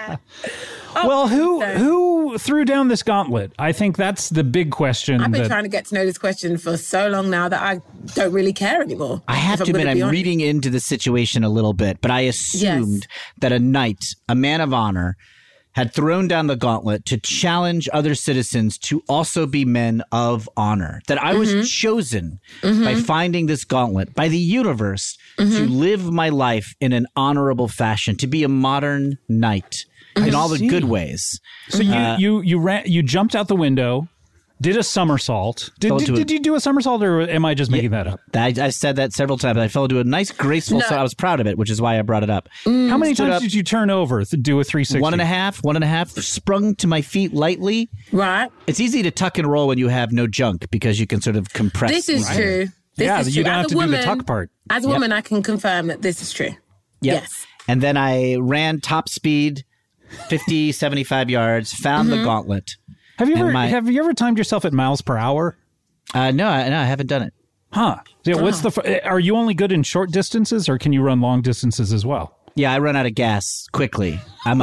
Well, who threw down this gauntlet? I think that's the big question. I've been trying to get to know this question for so long now that I don't really care anymore. I have if to I'm admit, gonna be I'm honest. reading into the situation a little bit, but I assumed that a knight, a man of honor, had thrown down the gauntlet to challenge other citizens to also be men of honor. That I was chosen by finding this gauntlet, by the universe, to live my life in an honorable fashion, to be a modern knight in all the good ways. So you jumped out the window, did a somersault. Did you do a somersault, or am I just making that up? I said that several times. I fell into a nice, graceful. So I was proud of it, which is why I brought it up. How many Stood times up. did you turn over to do a 360? One and a half. Sprung to my feet lightly. Right. It's easy to tuck and roll when you have no junk because you can sort of compress. This is true. This is you true. don't have As to a do the woman- tuck part. As a woman, I can confirm that this is true. Yep. Yes. And then I ran top speed, 50, 75 yards, found the gauntlet. Have you And ever have you ever timed yourself at miles per hour? No, I haven't done it. Huh. Yeah, what's are you only good in short distances, or can you run long distances as well? Yeah, I run out of gas quickly. I'm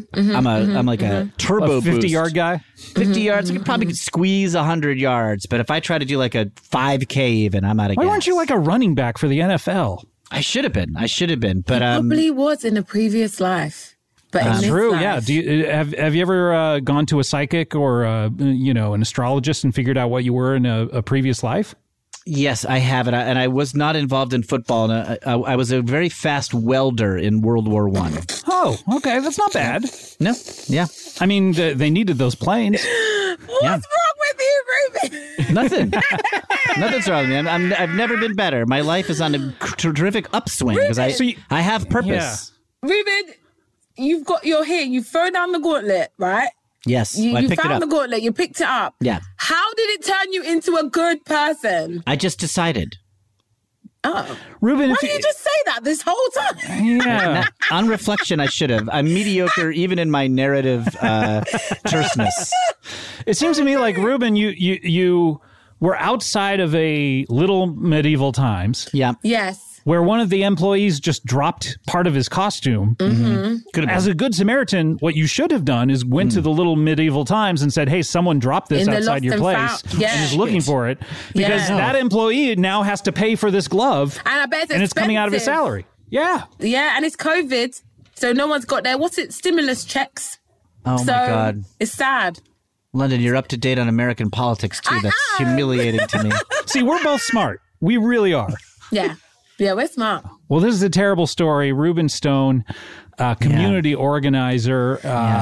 like a turbo A 50 boost. yard guy? 50 yards. I could probably squeeze 100 yards, but if I try to do like a 5K even, I'm out of Why gas. weren't you like a running back for the NFL? I should have been, but Probably was in a previous life. But in this True, life, yeah. Do you, have you ever gone to a psychic or an astrologist and figured out what you were in a previous life? Yes, I have it, and I was not involved in football. And I was a very fast welder in World War I. Oh, okay, that's not bad. No, yeah, I mean, they needed those planes. What's wrong with you, Ruben? nothing. Nothing's wrong with me. I've never been better. My life is on a terrific upswing because I have purpose. Ruben, you're here. You've thrown down the gauntlet, right? Yes, You I picked found it the up. gauntlet. You picked it up. Yeah. How did it turn you into a good person? I just decided. Oh. Ruben, Why if did you just say that this whole time? yeah. On reflection, I should have. I'm mediocre even in my narrative terseness. It seems to me like, Ruben, you were outside of a little medieval times Yeah, Yes. where one of the employees just dropped part of his costume. could have As been. a good Samaritan, what you should have done is went to the little medieval times and said, hey, someone dropped this In the outside lost your and place found. Yeah. and is looking for it. Because Yeah. that employee now has to pay for this glove And I bet it's and it's coming out of his expensive. salary. Yeah. Yeah, and it's COVID, so no one's got their, stimulus checks. Oh So my God, it's sad. London, you're up to date on American politics too. I That's am. humiliating to me. See, we're both smart. We really are. Yeah. Yeah, we're smart. Well, this is a terrible story. Ruben Stone, community organizer,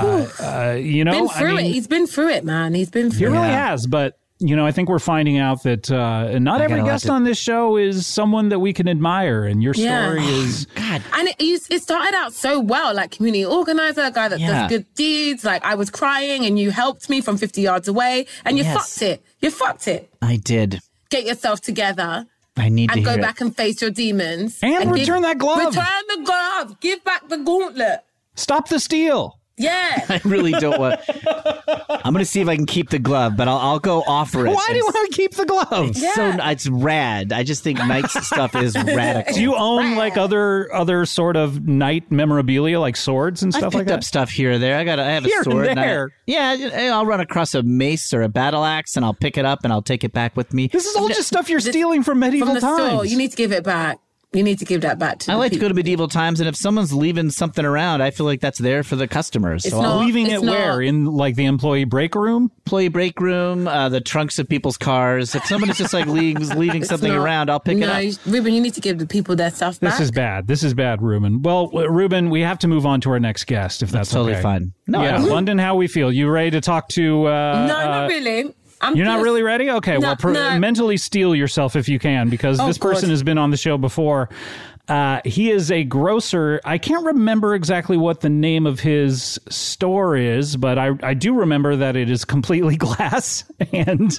Been through it. He's been through it, man. He's been He through really it. has, but I think we're finding out that not every got a lot guest to- on this show is someone that we can admire, and your Yeah. story is God, And it started out so well, like community organizer, a guy that Yeah. does good deeds. Like I was crying and you helped me from 50 yards away and you Yes. fucked it. You fucked it. I did. Get yourself together I need to and go hear back and face your demons. And return that glove. Return the glove. Give back the gauntlet. stop the steal. Yeah. I really don't want. I'm going to see if I can keep the glove, but I'll go offer it. Why do you want to keep the glove? It's rad. I just think Knight's stuff is radical. Do you own like other sort of knight memorabilia, like swords and I've stuff like picked that? up stuff here or there. I have Here a and sword. there. I'll run across a mace or a battle axe, and I'll pick it up and I'll take it back with me. This is all just stuff you're stealing from medieval From the times. store. You need to give it back. You need to give that back to I like to go to medieval times, and if someone's leaving something around, I feel like that's there for the customers. It's So not- Leaving it's it where? In like the employee break room? employee break room, the trunks of people's cars. If somebody's just like leaving something around, I'll pick it up. Ruben, you need to give the people their stuff back. This is bad, Ruben. Well, Ruben, we have to move on to our next guest, if that's Totally okay. fine. No, Yeah, London, how we feel? You ready to talk to... No, not really. You're not really ready? Okay, No, no. mentally steel yourself if you can, because this person has been on the show before. He is a grocer. I can't remember exactly what the name of his store is, but I do remember that it is completely glass, and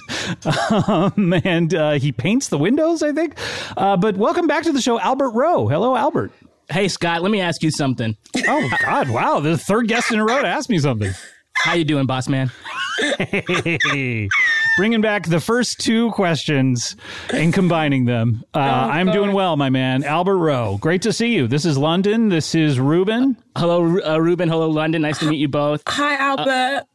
he paints the windows, I think. But welcome back to the show, Albert Rowe. Hello, Albert. Hey, Scott, let me ask you something. Oh, God, wow. The third guest in a row to ask me something. How you doing, boss man? Hey, bringing back the first two questions and combining them. I'm doing well, my man. Albert Rowe, great to see you. This is London. This is Ruben. Hello, Ruben. Hello, London. Nice to meet you both. Hi, Albert.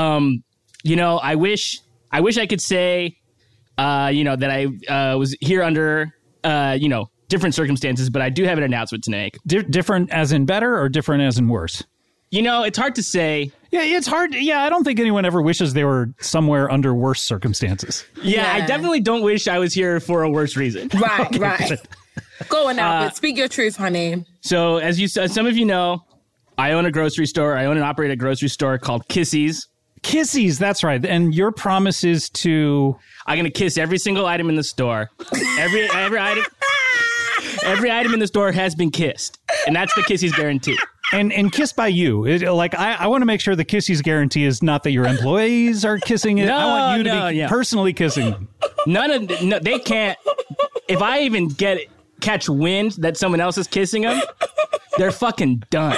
I wish I could say, that I was here under, different circumstances, but I do have an announcement to make. Different as in better or different as in worse? It's hard to say. Yeah, it's hard. Yeah, I don't think anyone ever wishes they were somewhere under worse circumstances. Yeah, I definitely don't wish I was here for a worse reason. Right, right. Go on, Albert. Speak your truth, honey. So, as some of you know, I own a grocery store. I own and operate a grocery store called Kisses. Kisses, that's right. And your promise is to... I'm going to kiss every single item in the store. Every item... Every item in the store has been kissed, and that's the Kisses guarantee. And kissed by you. I want to make sure the Kisses guarantee is not that your employees are kissing it. I want you to be personally kissing them. They can't. If I even catch wind that someone else is kissing them, they're fucking done.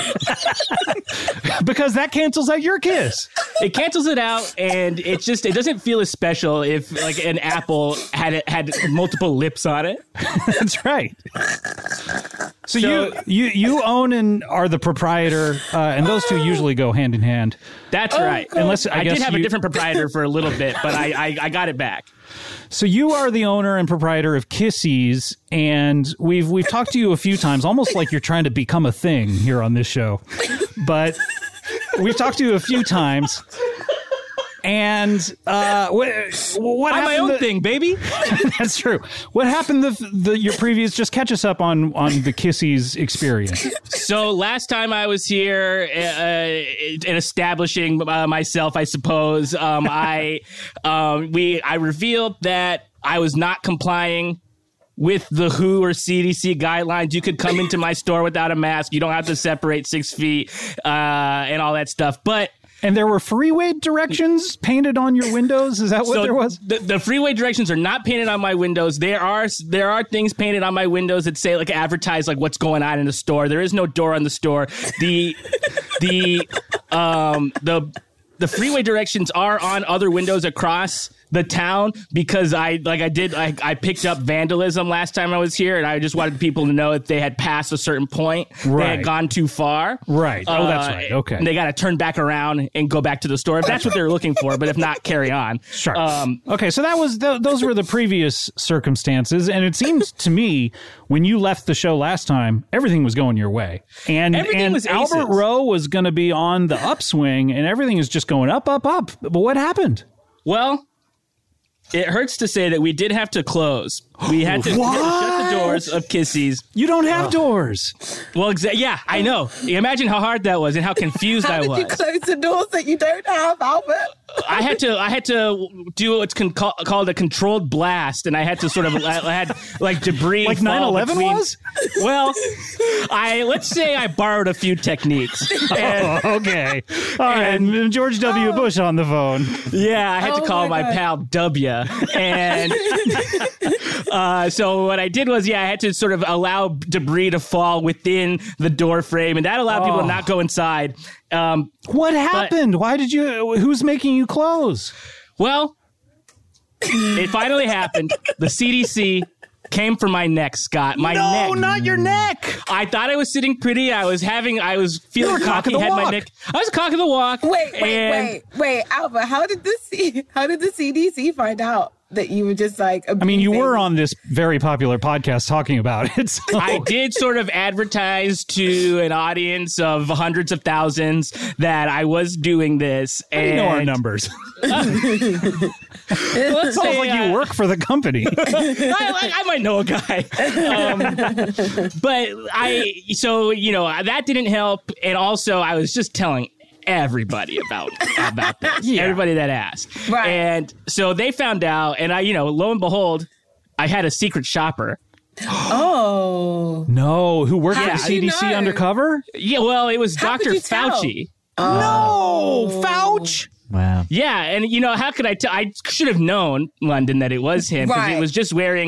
Because that cancels out your kiss. It cancels it out, and it doesn't feel as special if like an apple had multiple lips on it. That's right. So you own and are the proprietor, and those two usually go hand in hand. That's right. Unless I did have a different proprietor for a little bit, but I got it back. So you are the owner and proprietor of Kisses, and we've talked to you a few times, almost like you're trying to become a thing here on this show. But we've talked to you a few times, and what I'm my own thing, baby. That's true. What happened your previous? Just catch us up on the Kisses experience. So last time I was here, in establishing myself, I suppose, I revealed that I was not complying with the WHO or CDC guidelines. You could come into my store without a mask. You don't have to separate 6 feet and all that stuff. And there were freeway directions painted on your windows? Is that what there was? The freeway directions are not painted on my windows. There are things painted on my windows that say, like, advertise, like, what's going on in the store. There is no door on the store. The freeway directions are on other windows across the town because I picked up vandalism last time I was here, and I just wanted people to know if they had passed a certain point, they had gone too far. Right. Oh, that's right. Okay. And they got to turn back around and go back to the store if that's what they're looking for. But if not, carry on. Sure. Okay. So that was those were the previous circumstances, and it seems to me when you left the show last time, everything was going your way, and Albert Rowe was going to be on the upswing, and everything is just going up, up, up. But what happened? Well, it hurts to say that we did have to close. We had to shut the doors of Kisses. You don't have doors. Well, yeah, I know. Imagine how hard that was and how confused I was. How did you close the doors that you don't have, Albert? I had to do what's called a controlled blast, and I had to sort of I had like debris like 9/11 was. Well, let's say I borrowed a few techniques. Okay, all right. And George W. Bush on the phone. Yeah, I had to call my pal W, and so what I did was, I had to sort of allow debris to fall within the door frame, and that allowed people to not go inside. What happened? Why did you? Who's making you close? Well, it finally happened. The CDC came for my neck, Scott. My neck. No, not your neck. I thought I was sitting pretty. I was feeling cocky. Had my neck. I was cock of the walk. Wait, Albert. How did the CDC find out? that you were just like abusing. I mean, you were on this very popular podcast talking about it. So. I did sort of advertise to an audience of hundreds of thousands that I was doing this. And you know our numbers. It sounds like you work for the company. I might know a guy. But that didn't help. And also I was just telling everybody about this. Yeah. Everybody that asked. Right. And so they found out, and lo and behold, I had a secret shopper. Oh. No, who worked at the CDC undercover? Yeah, well, it was How Dr. could you tell? Fauci. No, Fauci. Wow. Yeah, and how could I tell? I should have known, London, that it was him because he was just wearing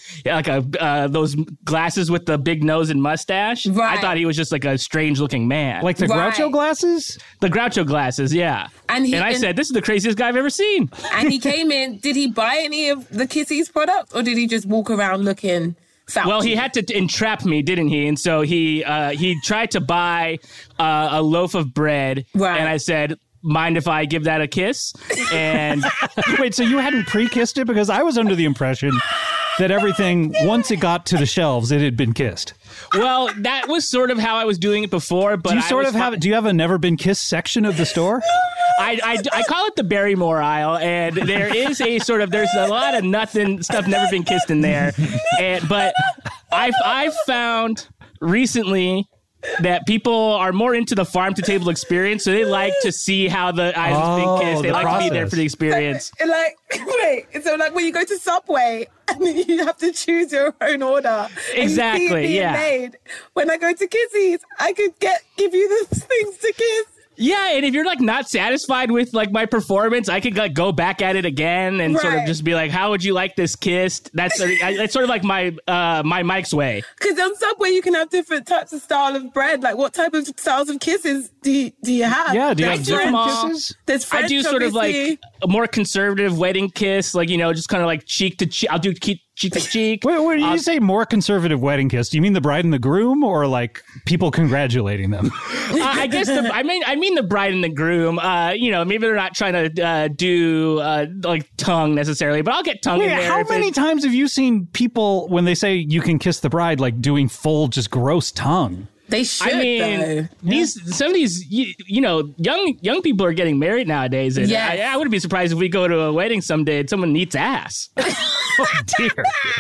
those glasses with the big nose and mustache. Right. I thought he was just like a strange looking man. Like the Groucho glasses? The Groucho glasses, yeah. And I said, this is the craziest guy I've ever seen. And he came in, did he buy any of the Kisses products or did he just walk around looking Fauci? Well, he had to entrap me, didn't he? And so he tried to buy a loaf of bread. Right. And I said, mind if I give that a kiss? And wait, so you hadn't pre-kissed it? Because I was under the impression that everything, once it got to the shelves, it had been kissed. Well, that was sort of how I was doing it before. But do you have a never been kissed section of the store? I call it the Barrymore aisle, and there is there's a lot of nothing stuff never been kissed in there. But I've found recently that people are more into the farm to table experience, so they like to see how the eyes is being kissed. They like to be there for the experience. So when you go to Subway and you have to choose your own order. Exactly. And you see it being made. When I go to Kisses, I could give you the things to kiss. Yeah, and if you're not satisfied with my performance, I could go back at it again and sort of just be like, "How would you like this kissed?" That's sort of like my Mike's way. Because on Subway you can have different types of style of bread. Like, what type of styles of kisses do you have? Yeah, do you have different kisses? There's French, I do sort of like a more conservative wedding kiss, just kind of like cheek to cheek. I'll do cheek to cheek. Wait, when you say more conservative wedding kiss, do you mean the bride and the groom, or like people congratulating them? I guess I mean the bride and the groom. Maybe they're not trying to do tongue necessarily, but I'll get tongue in there. How many times have you seen people when they say you can kiss the bride, doing full just gross tongue? They should. I mean, some of these, young people are getting married nowadays, and I wouldn't be surprised if we go to a wedding someday and someone eats ass. Oh dear.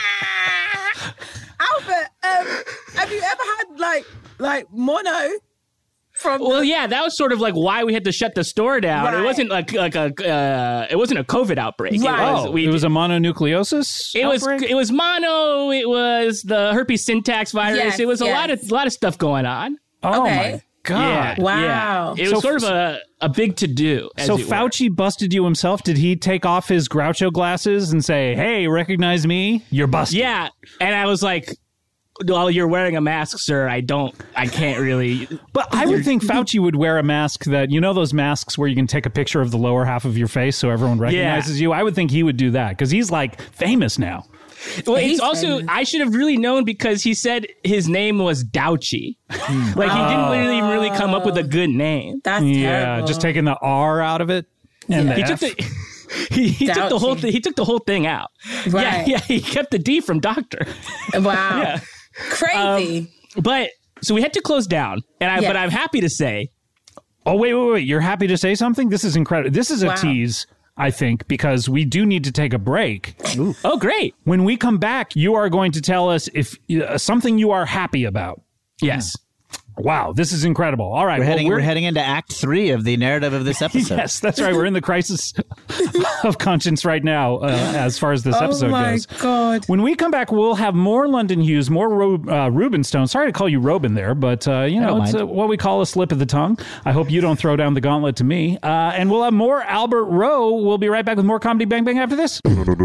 Albert, have you ever had mono? Well, yeah, that was sort of why we had to shut the store down. Right. It wasn't it wasn't a COVID outbreak. Right. It was a mononucleosis outbreak? It was mono. It was the herpes syntax virus. Yes, it was a lot of stuff going on. Oh Okay. my God. Yeah, Wow. yeah. It was sort of a big to do. So Fauci busted you himself. Did he take off his Groucho glasses and say, "Hey, recognize me? You're busted"? Yeah, and I was like, "Well, you're wearing a mask, sir. I can't really." But I would think Fauci would wear a mask that, those masks where you can take a picture of the lower half of your face so everyone recognizes you. I would think he would do that because he's famous now. Well, it's also, I should have really known because he said his name was Douchi. He didn't really come up with a good name. That's terrible. Just taking the R out of it. And He the took F. he took the whole thing. He took the whole thing out. Right. Yeah. He kept the D from doctor. Wow. Yeah. Crazy. But so we had to close down, but I'm happy to say. Oh, wait. You're happy to say something? This is incredible. This is a tease, I think, because we do need to take a break. Ooh. Oh, great. When we come back, you are going to tell us if something you are happy about. Yes. Wow, this is incredible. All right. We're heading into Act 3 of the narrative of this episode. Yes, that's right. We're in the crisis of conscience right now as far as this episode goes. Oh, my God. When we come back, we'll have more London Hughes, more Rubenstone. Sorry to call you Robin there, but, it's what we call a slip of the tongue. I hope you don't throw down the gauntlet to me. And we'll have more Albert Rowe. We'll be right back with more Comedy Bang Bang after this.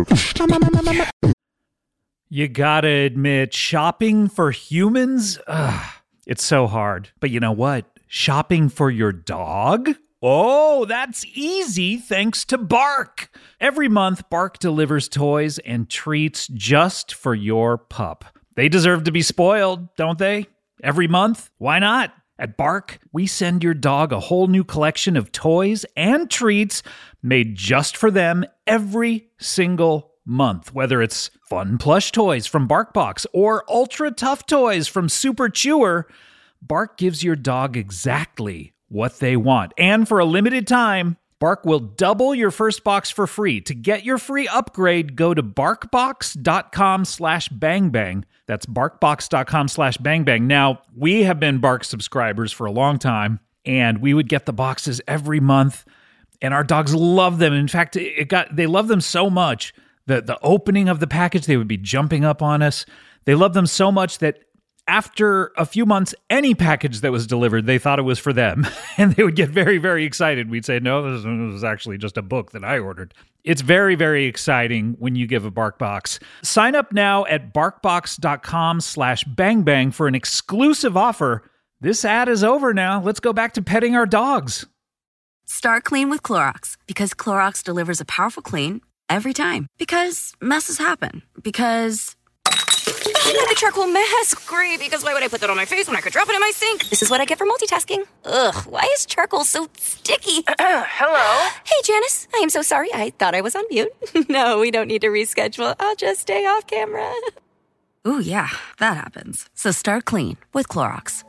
You gotta admit, shopping for humans? It's so hard. But you know what? Shopping for your dog? Oh, that's easy thanks to Bark. Every month, Bark delivers toys and treats just for your pup. They deserve to be spoiled, don't they? Every month? Why not? At Bark, we send your dog a whole new collection of toys and treats made just for them every single month. Whether it's fun plush toys from BarkBox or ultra tough toys from Super Chewer, Bark gives your dog exactly what they want. And for a limited time, Bark will double your first box for free. To get your free upgrade, go to barkbox.com/bangbang. That's barkbox.com/bangbang. Now, we have been Bark subscribers for a long time, and we would get the boxes every month, and our dogs love them. In fact, they love them so much that the opening of the package, they would be jumping up on us. They love them so much that after a few months, any package that was delivered, they thought it was for them. And they would get very, very excited. We'd say, no, this was actually just a book that I ordered. It's very, very exciting when you give a BarkBox. Sign up now at barkbox.com/bangbang for an exclusive offer. This ad is over now. Let's go back to petting our dogs. Start clean with Clorox, because Clorox delivers a powerful clean every time. Because messes happen. Because the charcoal mask. Great, because why would I put that on my face when I could drop it in my sink? This is what I get for multitasking. Ugh, why is charcoal so sticky? Hello? Hey, Janice. I am so sorry. I thought I was on mute. No, we don't need to reschedule. I'll just stay off camera. Ooh, yeah, that happens. So start clean with Clorox.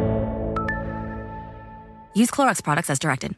Use Clorox products as directed.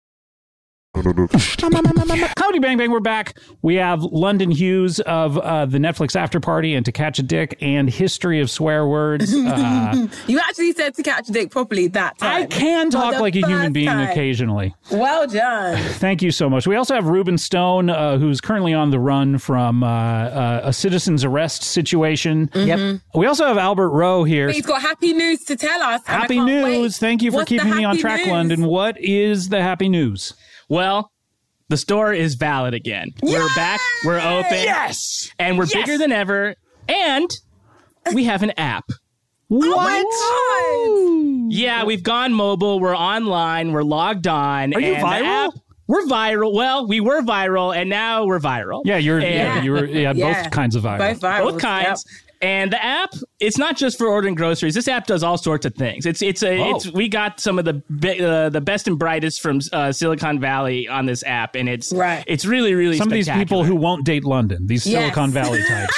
Comedy Bang Bang, we're back. We have London Hughes of the Netflix After Party and To Catch a Dick and History of Swear Words. You actually said To Catch a Dick properly that time. I can talk like a human being occasionally. Well done. Thank you so much. We also have Ruben Stone, who's currently on the run from a citizen's arrest situation. Yep. We also have Albert Rowe here. But he's got happy news to tell us. Happy news. Wait. Thank you for keeping me on track, news? London. What is the happy news? Well, the store is valid again. Yay! We're back. We're open. Yes! And we're bigger than ever. And we have an app. What? Oh Yeah, we've gone mobile. We're online. We're logged on. Are you and the viral? app, we're viral. Well, we were viral, and now we're viral. Yeah, you were Yeah. both kinds of viral. Both virals. Both kinds. Yep. And the app, it's not just for ordering groceries. This app does all sorts of things. We got some of the best and brightest from Silicon Valley on this app, and it's really, really some of these people who won't date London, these Silicon Valley types.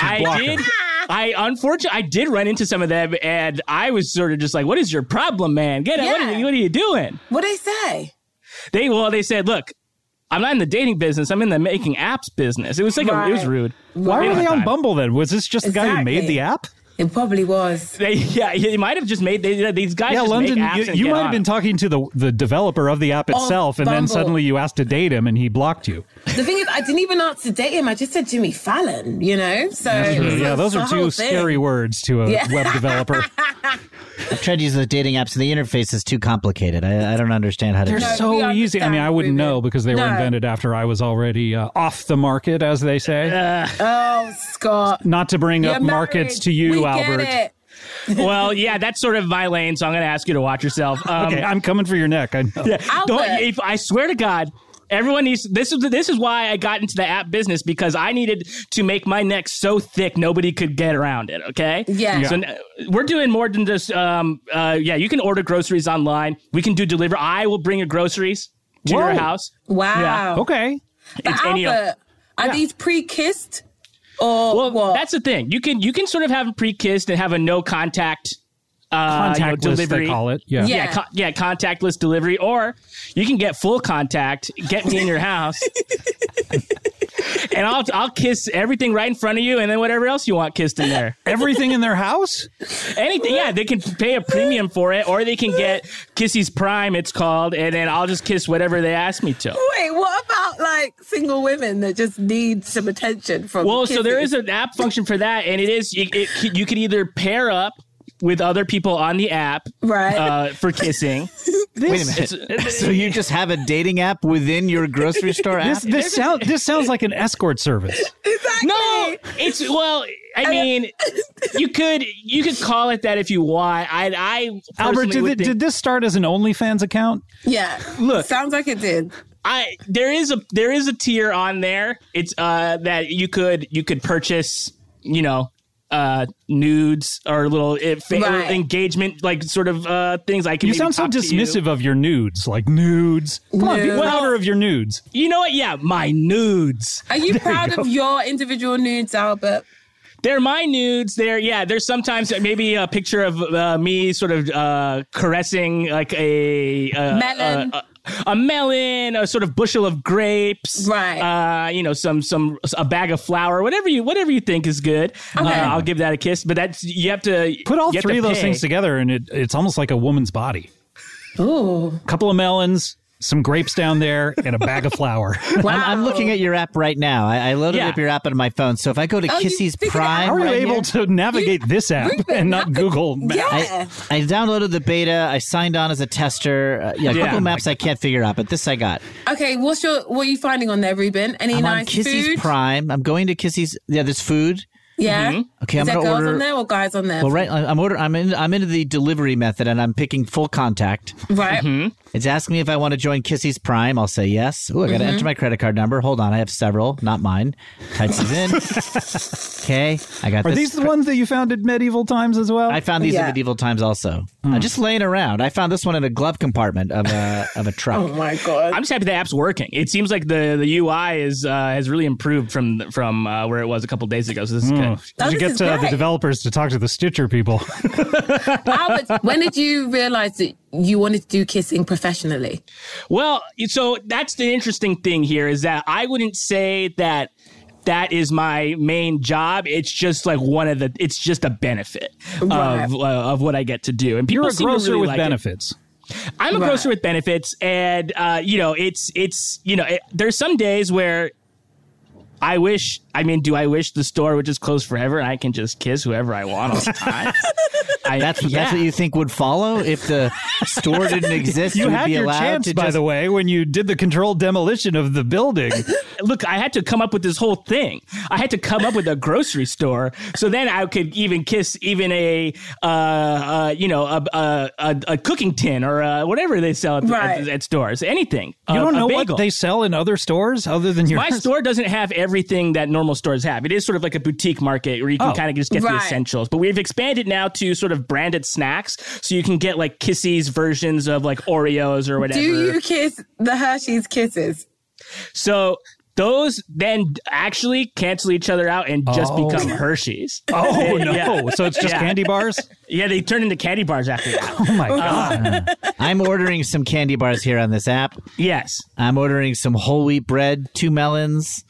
I did run into some of them, and I was sort of just like, "What is your problem, man? Get it? What are you doing?" What'd they say? They said, "Look, I'm not in the dating business. I'm in the making apps business." It was like it was rude. Why were they on Bumble then? Was this just the guy who made the app? It probably was. He might have just made these guys. Yeah, just London. make apps You might have been talking to the developer of the app itself, and then Bumble. suddenly you asked to date him, and he blocked you. The thing is, I didn't even ask to date him. I just said Jimmy Fallon, you know? So Yeah, those are the whole two thing. scary words to a web developer. I've tried to use the dating apps, and the interface is too complicated. I don't understand how to They're do it. so we easy. I mean, I wouldn't understand, know because they were No. invented after I was already off the market, as they say. Oh, Scott. Not to bring You're up markets married. to you, We Albert. Get it. Well, yeah, that's sort of my lane, so I'm going to ask you to watch yourself. Okay, I'm coming for your neck. I know. Albert. I swear to God, everyone needs. This is why I got into the app business, because I needed to make my neck so thick nobody could get around it. Okay. Yeah. So we're doing more than just. You can order groceries online. We can do delivery. I will bring your groceries to your house. Wow. Yeah. Okay. But Albert, are these pre-kissed or what? That's the thing. You can sort of have them pre-kissed and have a no contact. Contactless, delivery. they call it. Yeah. Contactless delivery, or you can get full contact. Get me in your house, and I'll kiss everything right in front of you, and then whatever else you want kissed in there. Everything in their house? Anything, yeah. They can pay a premium for it, or they can get Kissy's Prime, it's called, and then I'll just kiss whatever they ask me to. Wait, what about like single women that just need some attention from? Well, so there is kisses? an app function for that, and it is you could either pair up with other people on the app, right, for kissing. Wait a minute. So you just have a dating app within your grocery store app? This sounds like an escort service. Exactly. No, I mean, you could call it that if you want. I Albert, personally did this start as an OnlyFans account? Yeah. Look, sounds like it did. There is a tier on there. It's that you could purchase, nudes or little engagement, like sort of things. I can. You sound so dismissive of your nudes, like nudes. Come on, be prouder of your nudes. You know what? Yeah, my nudes. Are you proud of your individual nudes, Albert? They're my nudes. There's sometimes maybe a picture of me sort of caressing like a melon. A melon, a sort of bushel of grapes, right? A bag of flour, whatever you think is good. Okay. I'll give that a kiss. But that's you have to put all three of those things together, and it's almost like a woman's body. Ooh, a couple of melons, some grapes down there, and a bag of flour. Wow. I'm looking at your app right now. I loaded up your app on my phone. So if I go to Kissy's Prime, how are you able to navigate this app and not Google Maps? Yeah. I downloaded the beta. I signed on as a tester. Google Maps I can't figure out, but this I got. Okay, what are you finding on there, Ruben? Any I'm nice on Kissy's food? Prime. I'm going to Kissy's. Yeah, there's food. Yeah. Mm-hmm. Okay, Is I'm there going to girls order. on there or guys on there? Well, right. I'm into the delivery method, and I'm picking full contact. Right. Mm-hmm. It's asking me if I want to join Kissy's Prime. I'll say yes. Oh, I got to enter my credit card number. Hold on, I have several, not mine. Types these in. Okay, I got. Are these the ones that you found at medieval times as well? I found these at medieval times also. Just laying around. I found this one in a glove compartment of a truck. Oh my god! I'm just happy the app's working. It seems like the UI has really improved from where it was a couple days ago. So this is good. Did you get the developers to talk to the Stitcher people? Albert, when did you realize that you wanted to do kissing professionally? Well, so that's the interesting thing here is that I wouldn't say that is my main job. It's just like it's just a benefit of what I get to do. And people You're a grocer really with benefits. I'm a grocer with benefits. And, there's some days where I wish the store would just close forever and I can just kiss whoever I want all the time. That's what you think would follow if the store didn't exist. You had be your allowed chance, to by the way, when you did the controlled demolition of the building. Look, I had to come up with this whole thing. I had to come up with a grocery store, so then I could even kiss even a cooking tin or whatever they sell at stores. Anything. You don't know what they sell in other stores other than yours? My store doesn't have everything that normal stores have. It is sort of like a boutique market where you can kind of just get the essentials. But we've expanded now to sort of branded snacks, so you can get like Kissy's versions of like Oreos or whatever. Do you kiss the Hershey's Kisses? So those then actually cancel each other out and just become Hershey's. Oh, no. Yeah. So it's just candy bars? Yeah, they turn into candy bars after that. Oh, my God. I'm ordering some candy bars here on this app. Yes. I'm ordering some whole wheat bread, 2 melons.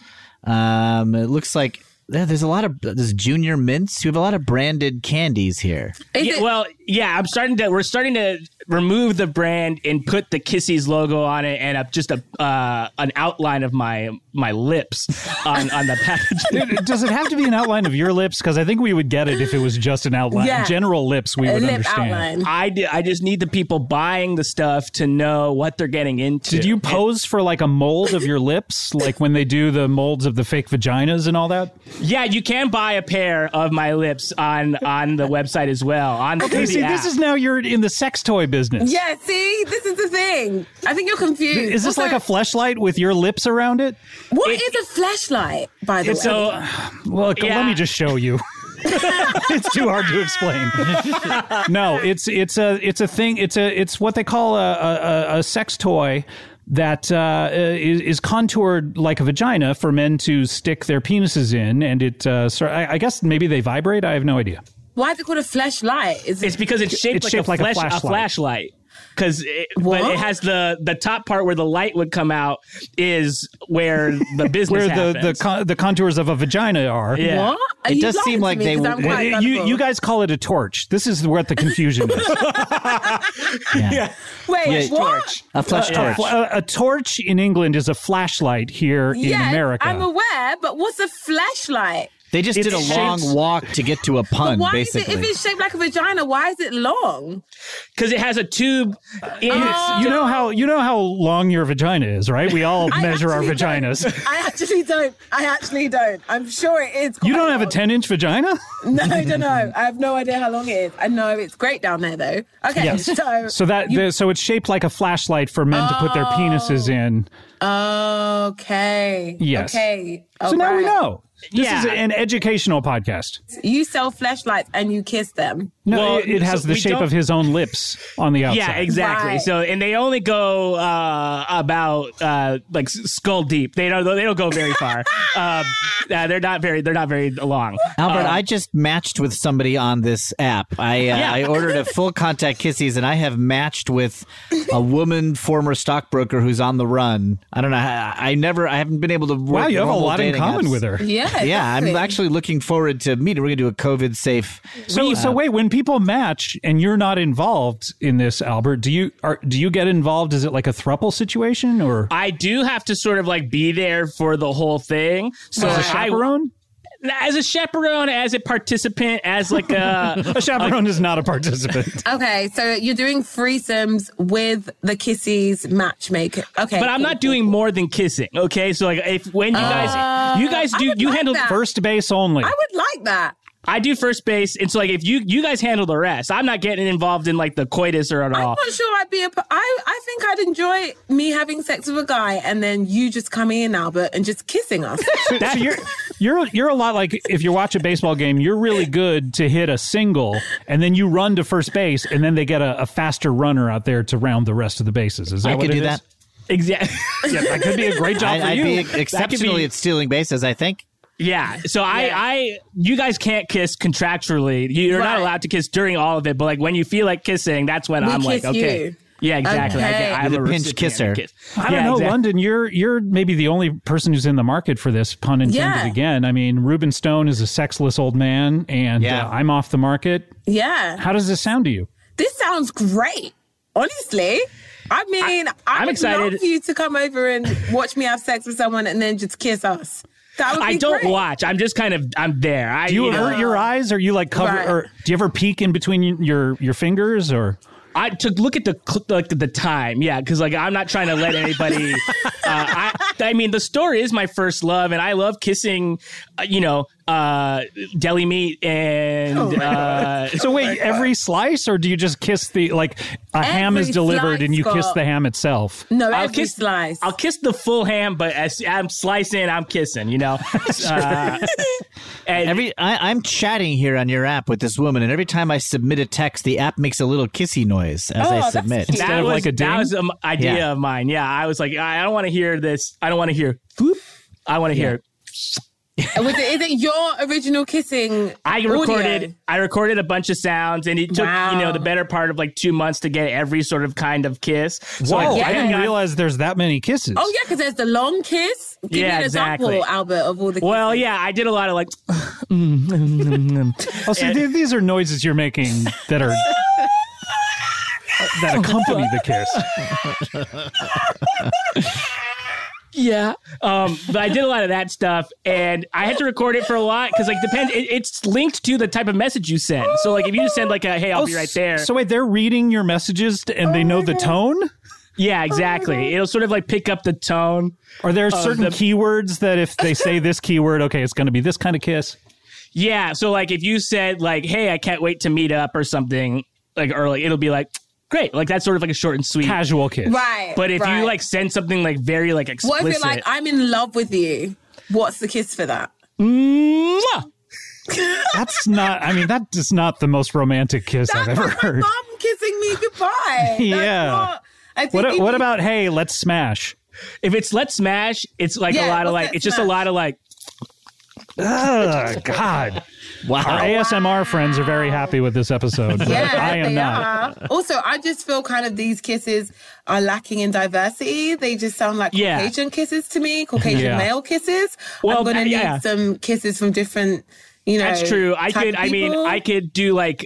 It looks like there's a lot of Junior Mints. You have a lot of branded candies here. We're starting to remove the brand and put the Kissy's logo on it and just an outline of my lips on the package. Does it have to be an outline of your lips? Because I think we would get it if it was just an outline. Yeah. General lips, we would lip understand. Outline. I just need the people buying the stuff to know what they're getting into. Did you pose for like a mold of your lips, like when they do the molds of the fake vaginas and all that? Yeah, you can buy a pair of my lips on the website as well. Okay, see, this is now you're in the sex toy business. Yeah, see, this is the thing. I think you're confused. Is this like a fleshlight with your lips around it? What is a fleshlight, by the way? So, let me just show you. It's too hard to explain. No, it's a thing. It's what they call a sex toy that is contoured like a vagina for men to stick their penises in, and I guess maybe they vibrate. I have no idea. Why is it called a fleshlight? It's because it's shaped like a flashlight. Because it has the top part where the light would come out is where the business happens. the contours of a vagina are. Yeah. What? It does seem like they would. You guys call it a torch. This is what the confusion is. Yeah. Wait, what? A flesh torch. A torch in England is a flashlight here in America. I'm aware, but what's a flashlight? They just did a long walk to get to a pun, But why basically. is it, if it's shaped like a vagina, why is it long? Because it has a tube in it. You know how long your vagina is, right? We all measure our vaginas. I actually don't. I'm sure it is. You don't have a 10-inch vagina? No, I don't know. I have no idea how long it is. I know it's great down there, though. Okay, Yes. so So it's shaped like a flashlight for men to put their penises in. Okay. Yes. Okay. So now we know. This is an educational podcast. You sell fleshlights and you kiss them. No, Well, it has so the we shape don't- of his own lips on the outside. Yeah, exactly. Right. So, and they only go about like skull deep. They don't go very far. They're not very long. Albert, I just matched with somebody on this app. I ordered a full contact Kissies, and I have matched with a woman, former stockbroker who's on the run. I don't know. I haven't been able to work. Wow, you have a normal lot in dating common apps. with her. Yeah. Yeah, I'm exactly. actually looking forward to meeting. We're going to do a COVID safe. So wait, when people match and you're not involved in this, Albert, do you get involved? Is it like a throuple situation or I do have to sort of like be there for the whole thing. So as a chaperone? as a chaperone, as a participant, as like a A chaperone is not a participant. Okay, so you're doing threesomes with the Kissies matchmaker. Okay. But I'm not doing more than kissing. Okay, so like if when you guys I do would you like handle that. First base only. I would like that. I do first base, and so like if you guys handle the rest, I'm not getting involved in like the coitus or at I'm all. not sure I'd be I think I'd enjoy me having sex with a guy and then you just coming in, Albert, and just kissing us. So you're a lot like if you watch a baseball game, you're really good to hit a single and then you run to first base and then they get a faster runner out there to round the rest of the bases. Is that I what could it do is? that. Exactly. Yeah, that could be a great job for I'd you. be That could exceptionally be- at stealing bases, I think. Yeah. So you guys can't kiss contractually. You're not Right. allowed to kiss during all of it, but like when you feel like kissing, that's when We I'm like, kiss okay. you. Yeah, exactly. Okay. I'm You're a the pinch recipient kisser. of kiss. I don't Yeah, know, exactly. London. You're maybe the only person who's in the market for this, pun intended Yeah. again. I mean, Ruben Stone is a sexless old man, and Yeah. I'm off the market. Yeah. How does this sound to you? This sounds great. Honestly. I mean, I'm would excited. love for you to come over and watch me have sex with someone and then just kiss us. That would be I don't great. watch. I'm just kind of I'm there. Do you avert your eyes? Or you like cover? Right. Or do you ever peek in between your fingers? Or I to look at the time, yeah, because like I'm not trying to let anybody. I mean, the store is my first love, and I love kissing, deli meat and. so wait, every slice, or do you just kiss the a ham is Every delivered slice, and you kiss Scott. the ham itself? No, I'll every kiss- slice. I'll kiss the full ham, but as I'm slicing, I'm kissing. And I'm chatting here on your app with this woman, and every time I submit a text, the app makes a little kissy noise as I that's submit. cute. Instead of like a that was ding? an idea Yeah. of mine. Yeah, I was like, I don't want to hear this. I don't want to hear. Boop. I want to hear. Is it your original kissing I recorded a bunch of sounds, and it took Wow. the better part of like 2 months to get every sort of kind of kiss. So Whoa, yeah. I didn't realize there's that many kisses. Oh, yeah, because there's the long kiss. Give Yeah, me an exactly. example, Albert, of all the Well, kisses. yeah, I did a lot of like. Oh, so these are noises you're making that are that accompany the kiss. Yeah. But I did a lot of that stuff, and I had to record it for a lot because, like, depends. It's linked to the type of message you send. So, like, if you just send like a "Hey, I'll be right there." So wait, they're reading your messages and they know the tone? Yeah, exactly. It'll sort of like pick up the tone. Are there certain keywords that if they say this keyword, okay, it's going to be this kind of kiss? Yeah. So, like, if you said like, "Hey, I can't wait to meet up" or something like early, it'll be like, "Great!" Like that's sort of like a short and sweet. Casual kiss. Right. But if right. you like send something like very like explicit, What if you're like, I'm in love with you? What's the kiss for that? Mwah! That's not, I mean, that is not the most romantic kiss I've That's ever like my heard. mom kissing me goodbye. Yeah. I think What about, hey, let's smash? If it's let's smash, it's like a lot of like. It's just a lot of like. Ugh, God. Wow. Our ASMR friends are very happy with this episode, but Yeah, I am they not. are. Also, I just feel kind of these kisses are lacking in diversity. They just sound like Yeah. Caucasian kisses to me, Caucasian Yeah. male kisses. Well, I'm gonna need yeah. some kisses from different, That's true. type of people. I could do like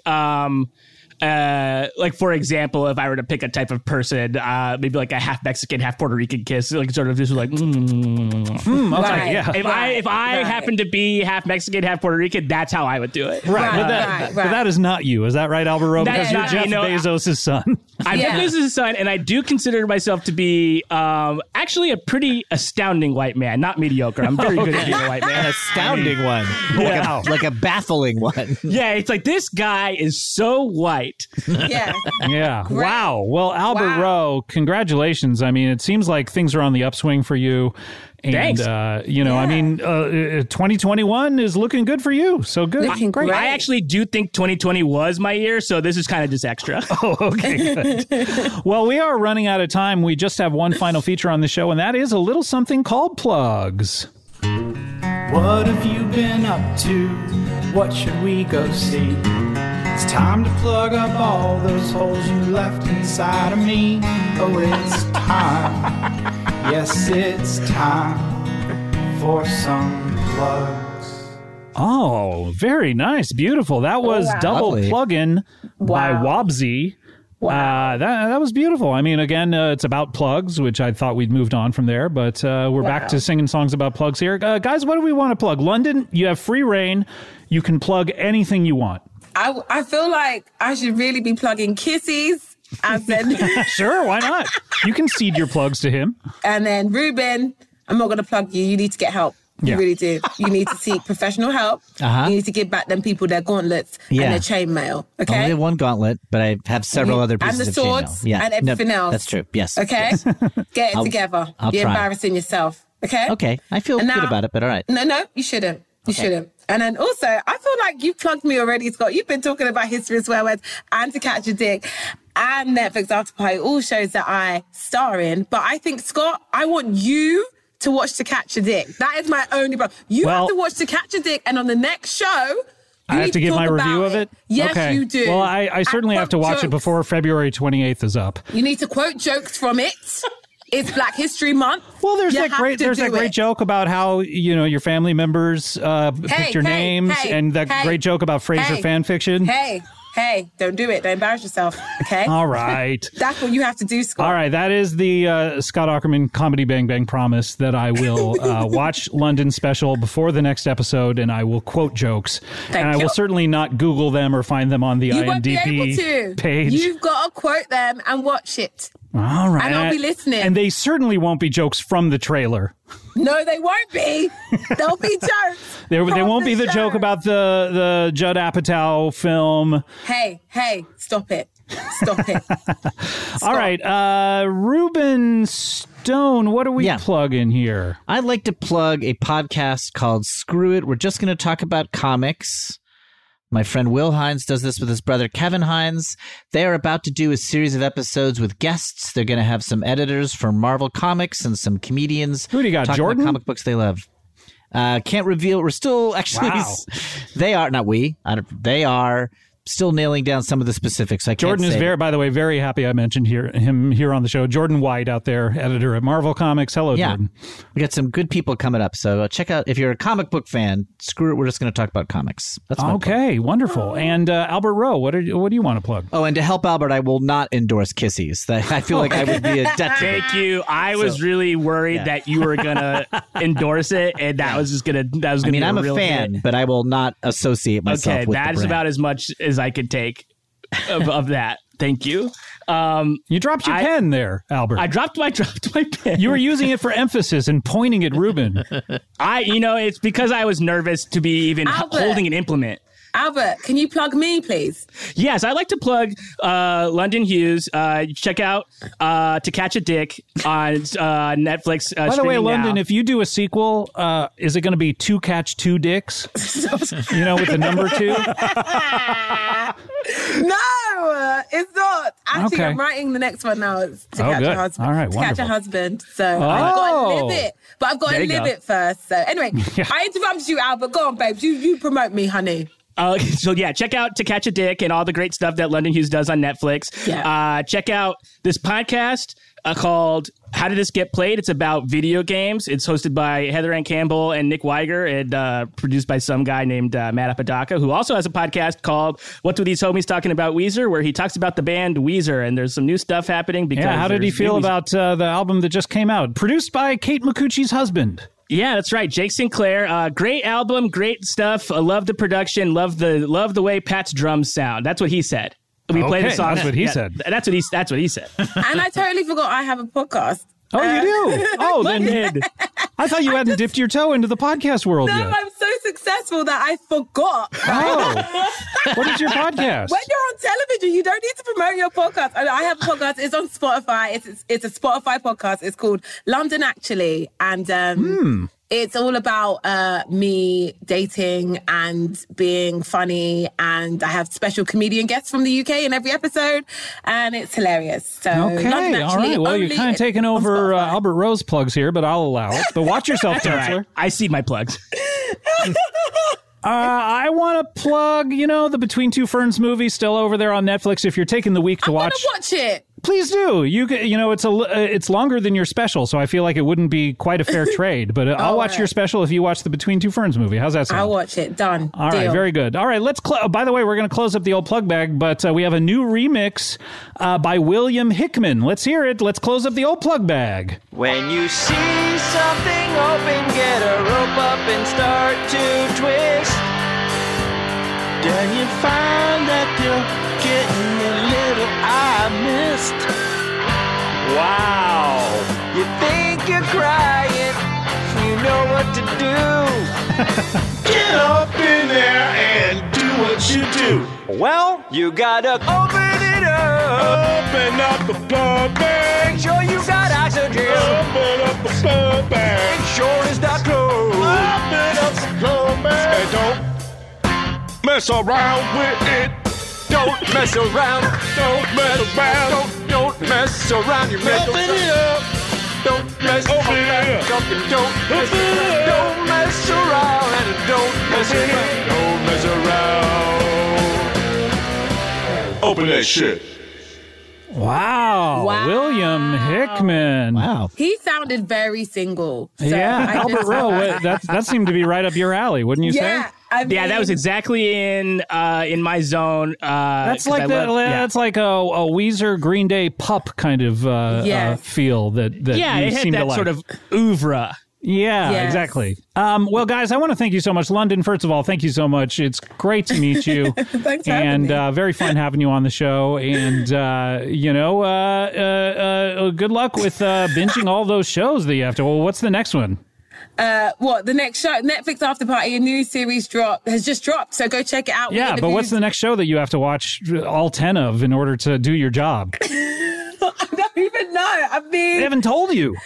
for example, if I were to pick a type of person, maybe like a half Mexican, half Puerto Rican kiss, like sort of just like. Okay, Right. yeah. If I happen to be half Mexican, half Puerto Rican, that's how I would do it. Right, Right, but right. that is not you. Is that right, Alvaro? That Because is you're not Jeff me, no. Bezos' son. I'm Yeah. Bezos' son, and I do consider myself to be actually a pretty astounding white man, not mediocre. I'm very good at being a white An man. astounding one. Wow. Like a baffling one. Yeah, it's like this guy is so white. Yeah. Yeah. Wow. Well, Albert Wow. Rowe, congratulations. I mean, it seems like things are on the upswing for you. And, Thanks. 2021 is looking good for you. So good. Looking great. I actually do think 2020 was my year, so this is kind of just extra. Oh, okay, good. Well, we are running out of time. We just have one final feature on the show, and that is a little something called plugs. What have you been up to? What should we go see? It's time to plug up all those holes you left inside of me. Oh, it's time. Yes, it's time for some plugs. Oh, very nice. Beautiful. That was Double Lovely. Plug-In by Wobsy. Wow. That was beautiful. I mean, again, it's about plugs, which I thought we'd moved on from there, but we're back to singing songs about plugs here. Guys, what do we want to plug? London, you have free reign. You can plug anything you want. I feel like I should really be plugging Kissies. And then, Sure, why not? You can cede your plugs to him. and then Ruben, I'm not going to plug you. You need to get help. You Yeah. really do. You need to seek professional help. Uh-huh. You need to give back them people their gauntlets Yeah. and their chainmail. Okay? Only one gauntlet, but I have several other And pieces the of chainmail. swords and everything else. That's true. Yes. Okay? Yes. Get it together. I'll You're try. embarrassing yourself. Okay? Okay. I feel And good now- about it, but all right. No, you shouldn't. You shouldn't. And then also, I feel like you plugged me already, Scott. You've been talking about History of Swear Words and To Catch a Dick and Netflix After Party, all shows that I star in. But I think, Scott, I want you to watch To Catch a Dick. That is my only problem. You Well- have to watch To Catch a Dick, and on the next show, I have to give my review of it? Yes, okay. you do. Well, I And certainly have to quote watch it jokes. before February 28th is up. You need to quote jokes from it. It's Black History Month. Well, there's You that have great to do great it. joke about how, your family members picked your names, and that great joke about Frasier fan fiction. Hey, don't do it. Don't embarrass yourself, okay? All right. That's what you have to do, Scott. All right, that is the Scott Aukerman Comedy Bang Bang promise that I will watch London special before the next episode, and I will quote jokes. Thank and I you. will certainly not Google them or find them on the You won't be able IMDb to. page. You've got to quote them and watch it. All right. And I'll be listening. And they certainly won't be jokes from the trailer. No, they won't be. They'll be jokes. They from won't be the show. joke about the Judd Apatow film. Hey, stop it. Stop it. All right. Ruben Stone, what do we plug in here? I'd like to plug a podcast called Screw It. We're just going to talk about comics. My friend Will Hines does this with his brother Kevin Hines. They are about to do a series of episodes with guests. They're going to have some editors from Marvel Comics and some comedians. Who do you got, talking Jordan? about comic books they love. Can't reveal. We're still actually. Wow. They are not we. They are still nailing down some of the specifics. Jordan is by the way, very happy I mentioned him here on the show. Jordan White out there, editor at Marvel Comics. Hello, Jordan. We got some good people coming up. So check out, if you're a comic book fan, Screw It. We're just going to talk about comics. That's my plug. Wonderful. And Albert Rowe, what do you want to plug? Oh, and to help Albert, I will not endorse Kissies. I feel like I would be a detriment. Thank you. I was really worried that you were gonna endorse it, and that was gonna be I'm a real fan, hit. but I will not associate myself Okay, with that the is brand. about as much as I could take of that. Thank you. You dropped your pen there, Albert. I dropped my pen. You were using it for emphasis and pointing at Ruben. It's because I was nervous to be even Albert. holding an implement. Albert, can you plug me, please? Yes, I'd like to plug London Hughes. Check out To Catch a Dick on Netflix. By the way, streaming London, now. if you do a sequel, is it going to be To Catch Two Dicks? With the number 2? No, it's not. Actually, Okay. I'm writing the next one now. It's To Oh, Catch good. a Husband. All right, To Catch a wonderful. Husband. So I've got to Oh. live it. But I've got There to you live go. it first. So anyway, I interrupted you, Albert. Go on, babes. You promote me, honey. Check out To Catch a Dick and all the great stuff that London Hughes does on Netflix. Yeah. Check out this podcast called How Did This Get Played? It's about video games. It's hosted by Heather Ann Campbell and Nick Weiger and produced by some guy named Matt Apodaca, who also has a podcast called What's With These Homies Talking About Weezer, where he talks about the band Weezer, and there's some new stuff happening. Because Yeah, how did he there's feel new about the album that just came out? Produced by Kate McCucci's husband. Yeah, that's right. Jake Sinclair. Great album, great stuff. I love the production. Love the way Pat's drums sound. That's what he said. We play the Okay, song. that's what he Yeah, said. That's what he said. And I totally forgot I have a podcast. Oh, you do? Oh, then Did. I thought you hadn't dipped your toe into the podcast world No, yet. I'm so successful that I forgot. Oh, what is your podcast? When you're on television, you don't need to promote your podcast. I have a podcast. It's on Spotify. It's a Spotify podcast. It's called London Actually. And it's all about me dating and being funny. And I have special comedian guests from the UK in every episode. And it's hilarious. So okay, London all right. Well, you're kind of taking over Albert Rose plugs here, but I'll allow it. But watch yourself, Chancellor. Right. I see my plugs. I want to plug, the Between Two Ferns movie still over there on Netflix. If you're taking the week to watch, I want to watch it. Please do. It's longer than your special, so I feel like it wouldn't be quite a fair trade. But I'll watch your special if you watch the Between Two Ferns movie. How's that sound? I'll watch it. Done. All right, very good. All right, let's. By the way, we're going to close up the old plug bag, but we have a new remix by William Hickman. Let's hear it. Let's close up the old plug bag. When you see something open, get a rope up and start to twist. Then you find that you're getting a little I missed. Wow. You think you're crying, you know what to do. Get up in there and do what you do. Well, you gotta open it up. Open up the plug bag. Make sure you got oxygen. Open up the plug bag. Make sure it's not closed. Open up the plug bag. And don't mess around with it. Don't mess around. Don't mess around. Don't mess around. You mess open it up. Don't mess around. Don't mess around. Don't mess around. And don't mess around. Don't mess around. Open that shit. Wow. William Hickman. Wow. He sounded very single. So yeah, Albert Rowe. That seemed to be right up your alley, wouldn't you say? Yeah, that was exactly in my zone. That's like that's like a Weezer Green Day Pup kind of feel that yeah, you it had seem that to like. sort of oeuvre. Yeah, Yes. exactly. Well, guys, I want to thank you so much. London, first of all, thank you so much. It's great to meet you. Thanks for having me. Very fun having you on the show. And, good luck with binging all those shows that you have to. Well, what's the next one? The next show? Netflix After Party, a new series has just dropped. So go check it out. Yeah, but what's the next show that you have to watch all 10 of in order to do your job? I don't even know. They haven't told you.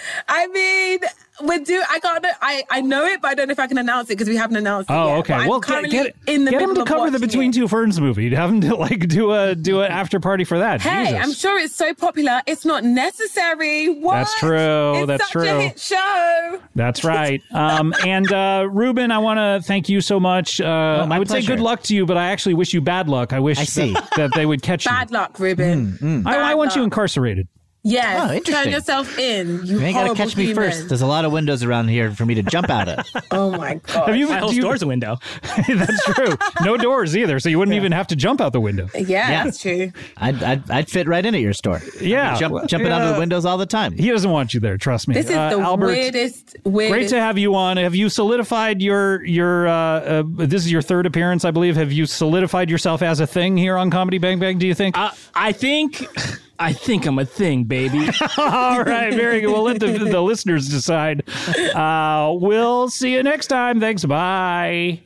I know it, but I don't know if I can announce it because we haven't announced it yet. Okay. But Well, get him to cover the Between Two Ferns movie. Have him to do an after party for that. Hey, Jesus. I'm sure it's so popular. It's not necessary. What? That's true. It's such a hit show. That's right. And Ruben, I want to thank you so much. I would say good luck to you, but I actually wish you bad luck. I wish that they would catch you. Bad luck, Ruben. I want you incarcerated. Yes. Oh, interesting. Turn yourself in. You ain't gotta catch me human. first. There's a lot of windows around here for me to jump out of. Oh my God. My whole store's a window. That's true. No doors either, so you wouldn't even have to jump out the window. Yeah, that's true. I'd fit right in at your store. Yeah. Jumping out of the windows all the time. He doesn't want you there, trust me. This is the Albert, weirdest. Great to have you on. Have you solidified your this is your third appearance, I believe. Have you solidified yourself as a thing here on Comedy Bang Bang, do you think? I think I'm a thing, baby. All right, very good. We'll let the listeners decide. We'll see you next time. Thanks. Bye.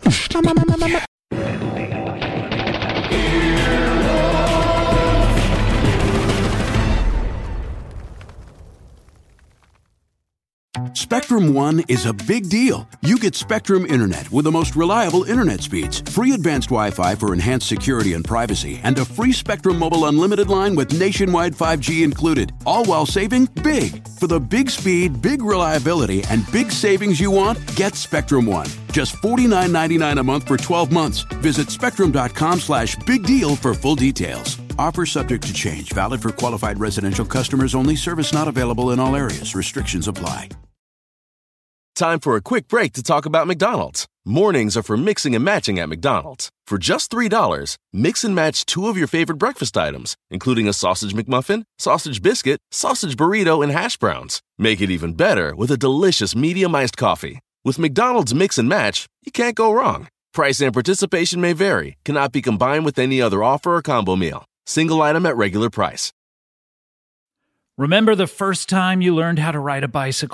Spectrum One is a big deal. You get Spectrum Internet with the most reliable internet speeds, free advanced Wi-Fi for enhanced security and privacy, and a free Spectrum Mobile Unlimited line with nationwide 5G included, all while saving big. For the big speed, big reliability, and big savings you want, get Spectrum One. Just $49.99 a month for 12 months. Visit spectrum.com/big deal for full details. Offer subject to change. Valid for qualified residential customers only. Service not available in all areas. Restrictions apply. Time for a quick break to talk about McDonald's. Mornings are for mixing and matching at McDonald's. For just $3, mix and match 2 of your favorite breakfast items, including a sausage McMuffin, sausage biscuit, sausage burrito, and hash browns. Make it even better with a delicious medium iced coffee. With McDonald's Mix and Match, you can't go wrong. Price and participation may vary. Cannot be combined with any other offer or combo meal. Single item at regular price. Remember the first time you learned how to ride a bicycle?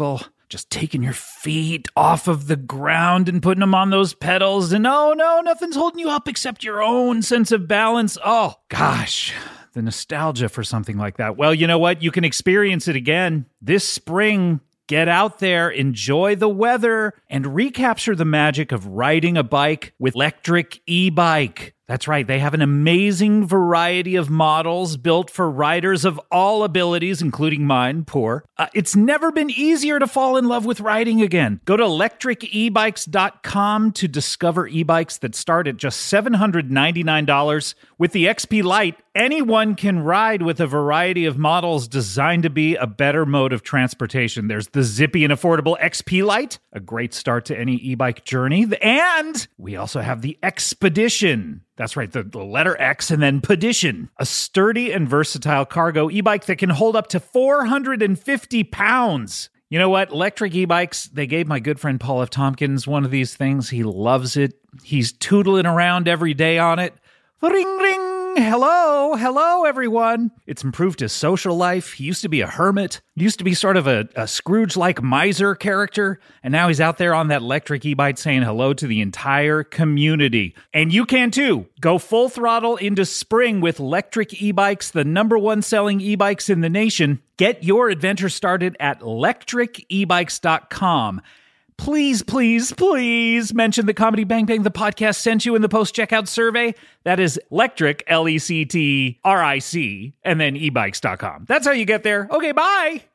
Just taking your feet off of the ground and putting them on those pedals. And oh no, nothing's holding you up except your own sense of balance. Oh gosh, the nostalgia for something like that. Well, you know what? You can experience it again this spring. Get out there, enjoy the weather, and recapture the magic of riding a bike with Lectric e-Bike. That's right, they have an amazing variety of models built for riders of all abilities, including mine, poor. It's never been easier to fall in love with riding again. Go to lectricebikes.com to discover e-bikes that start at just $799. With the XP Lite, anyone can ride with a variety of models designed to be a better mode of transportation. There's the zippy and affordable XP Lite, a great start to any e-bike journey. And we also have the Expedition. That's right, the letter X and then Pedition, a sturdy and versatile cargo e-bike that can hold up to 450 pounds. You know what? Lectric e-bikes, they gave my good friend Paul F. Tompkins one of these things. He loves it. He's tootling around every day on it. Ring, ring. Hello, everyone. It's improved his social life. He used to be a hermit. He used to be sort of a Scrooge-like miser character. And now he's out there on that electric e-bike saying hello to the entire community. And you can too. Go full throttle into spring with Lectric e-bikes, the #1 selling e-bikes in the nation. Get your adventure started at lectricebikes.com. Please, please, please mention the Comedy Bang Bang, the podcast, sent you in the post-checkout survey. That is Lectric, Lectric, and then ebikes.com. That's how you get there. Okay, bye.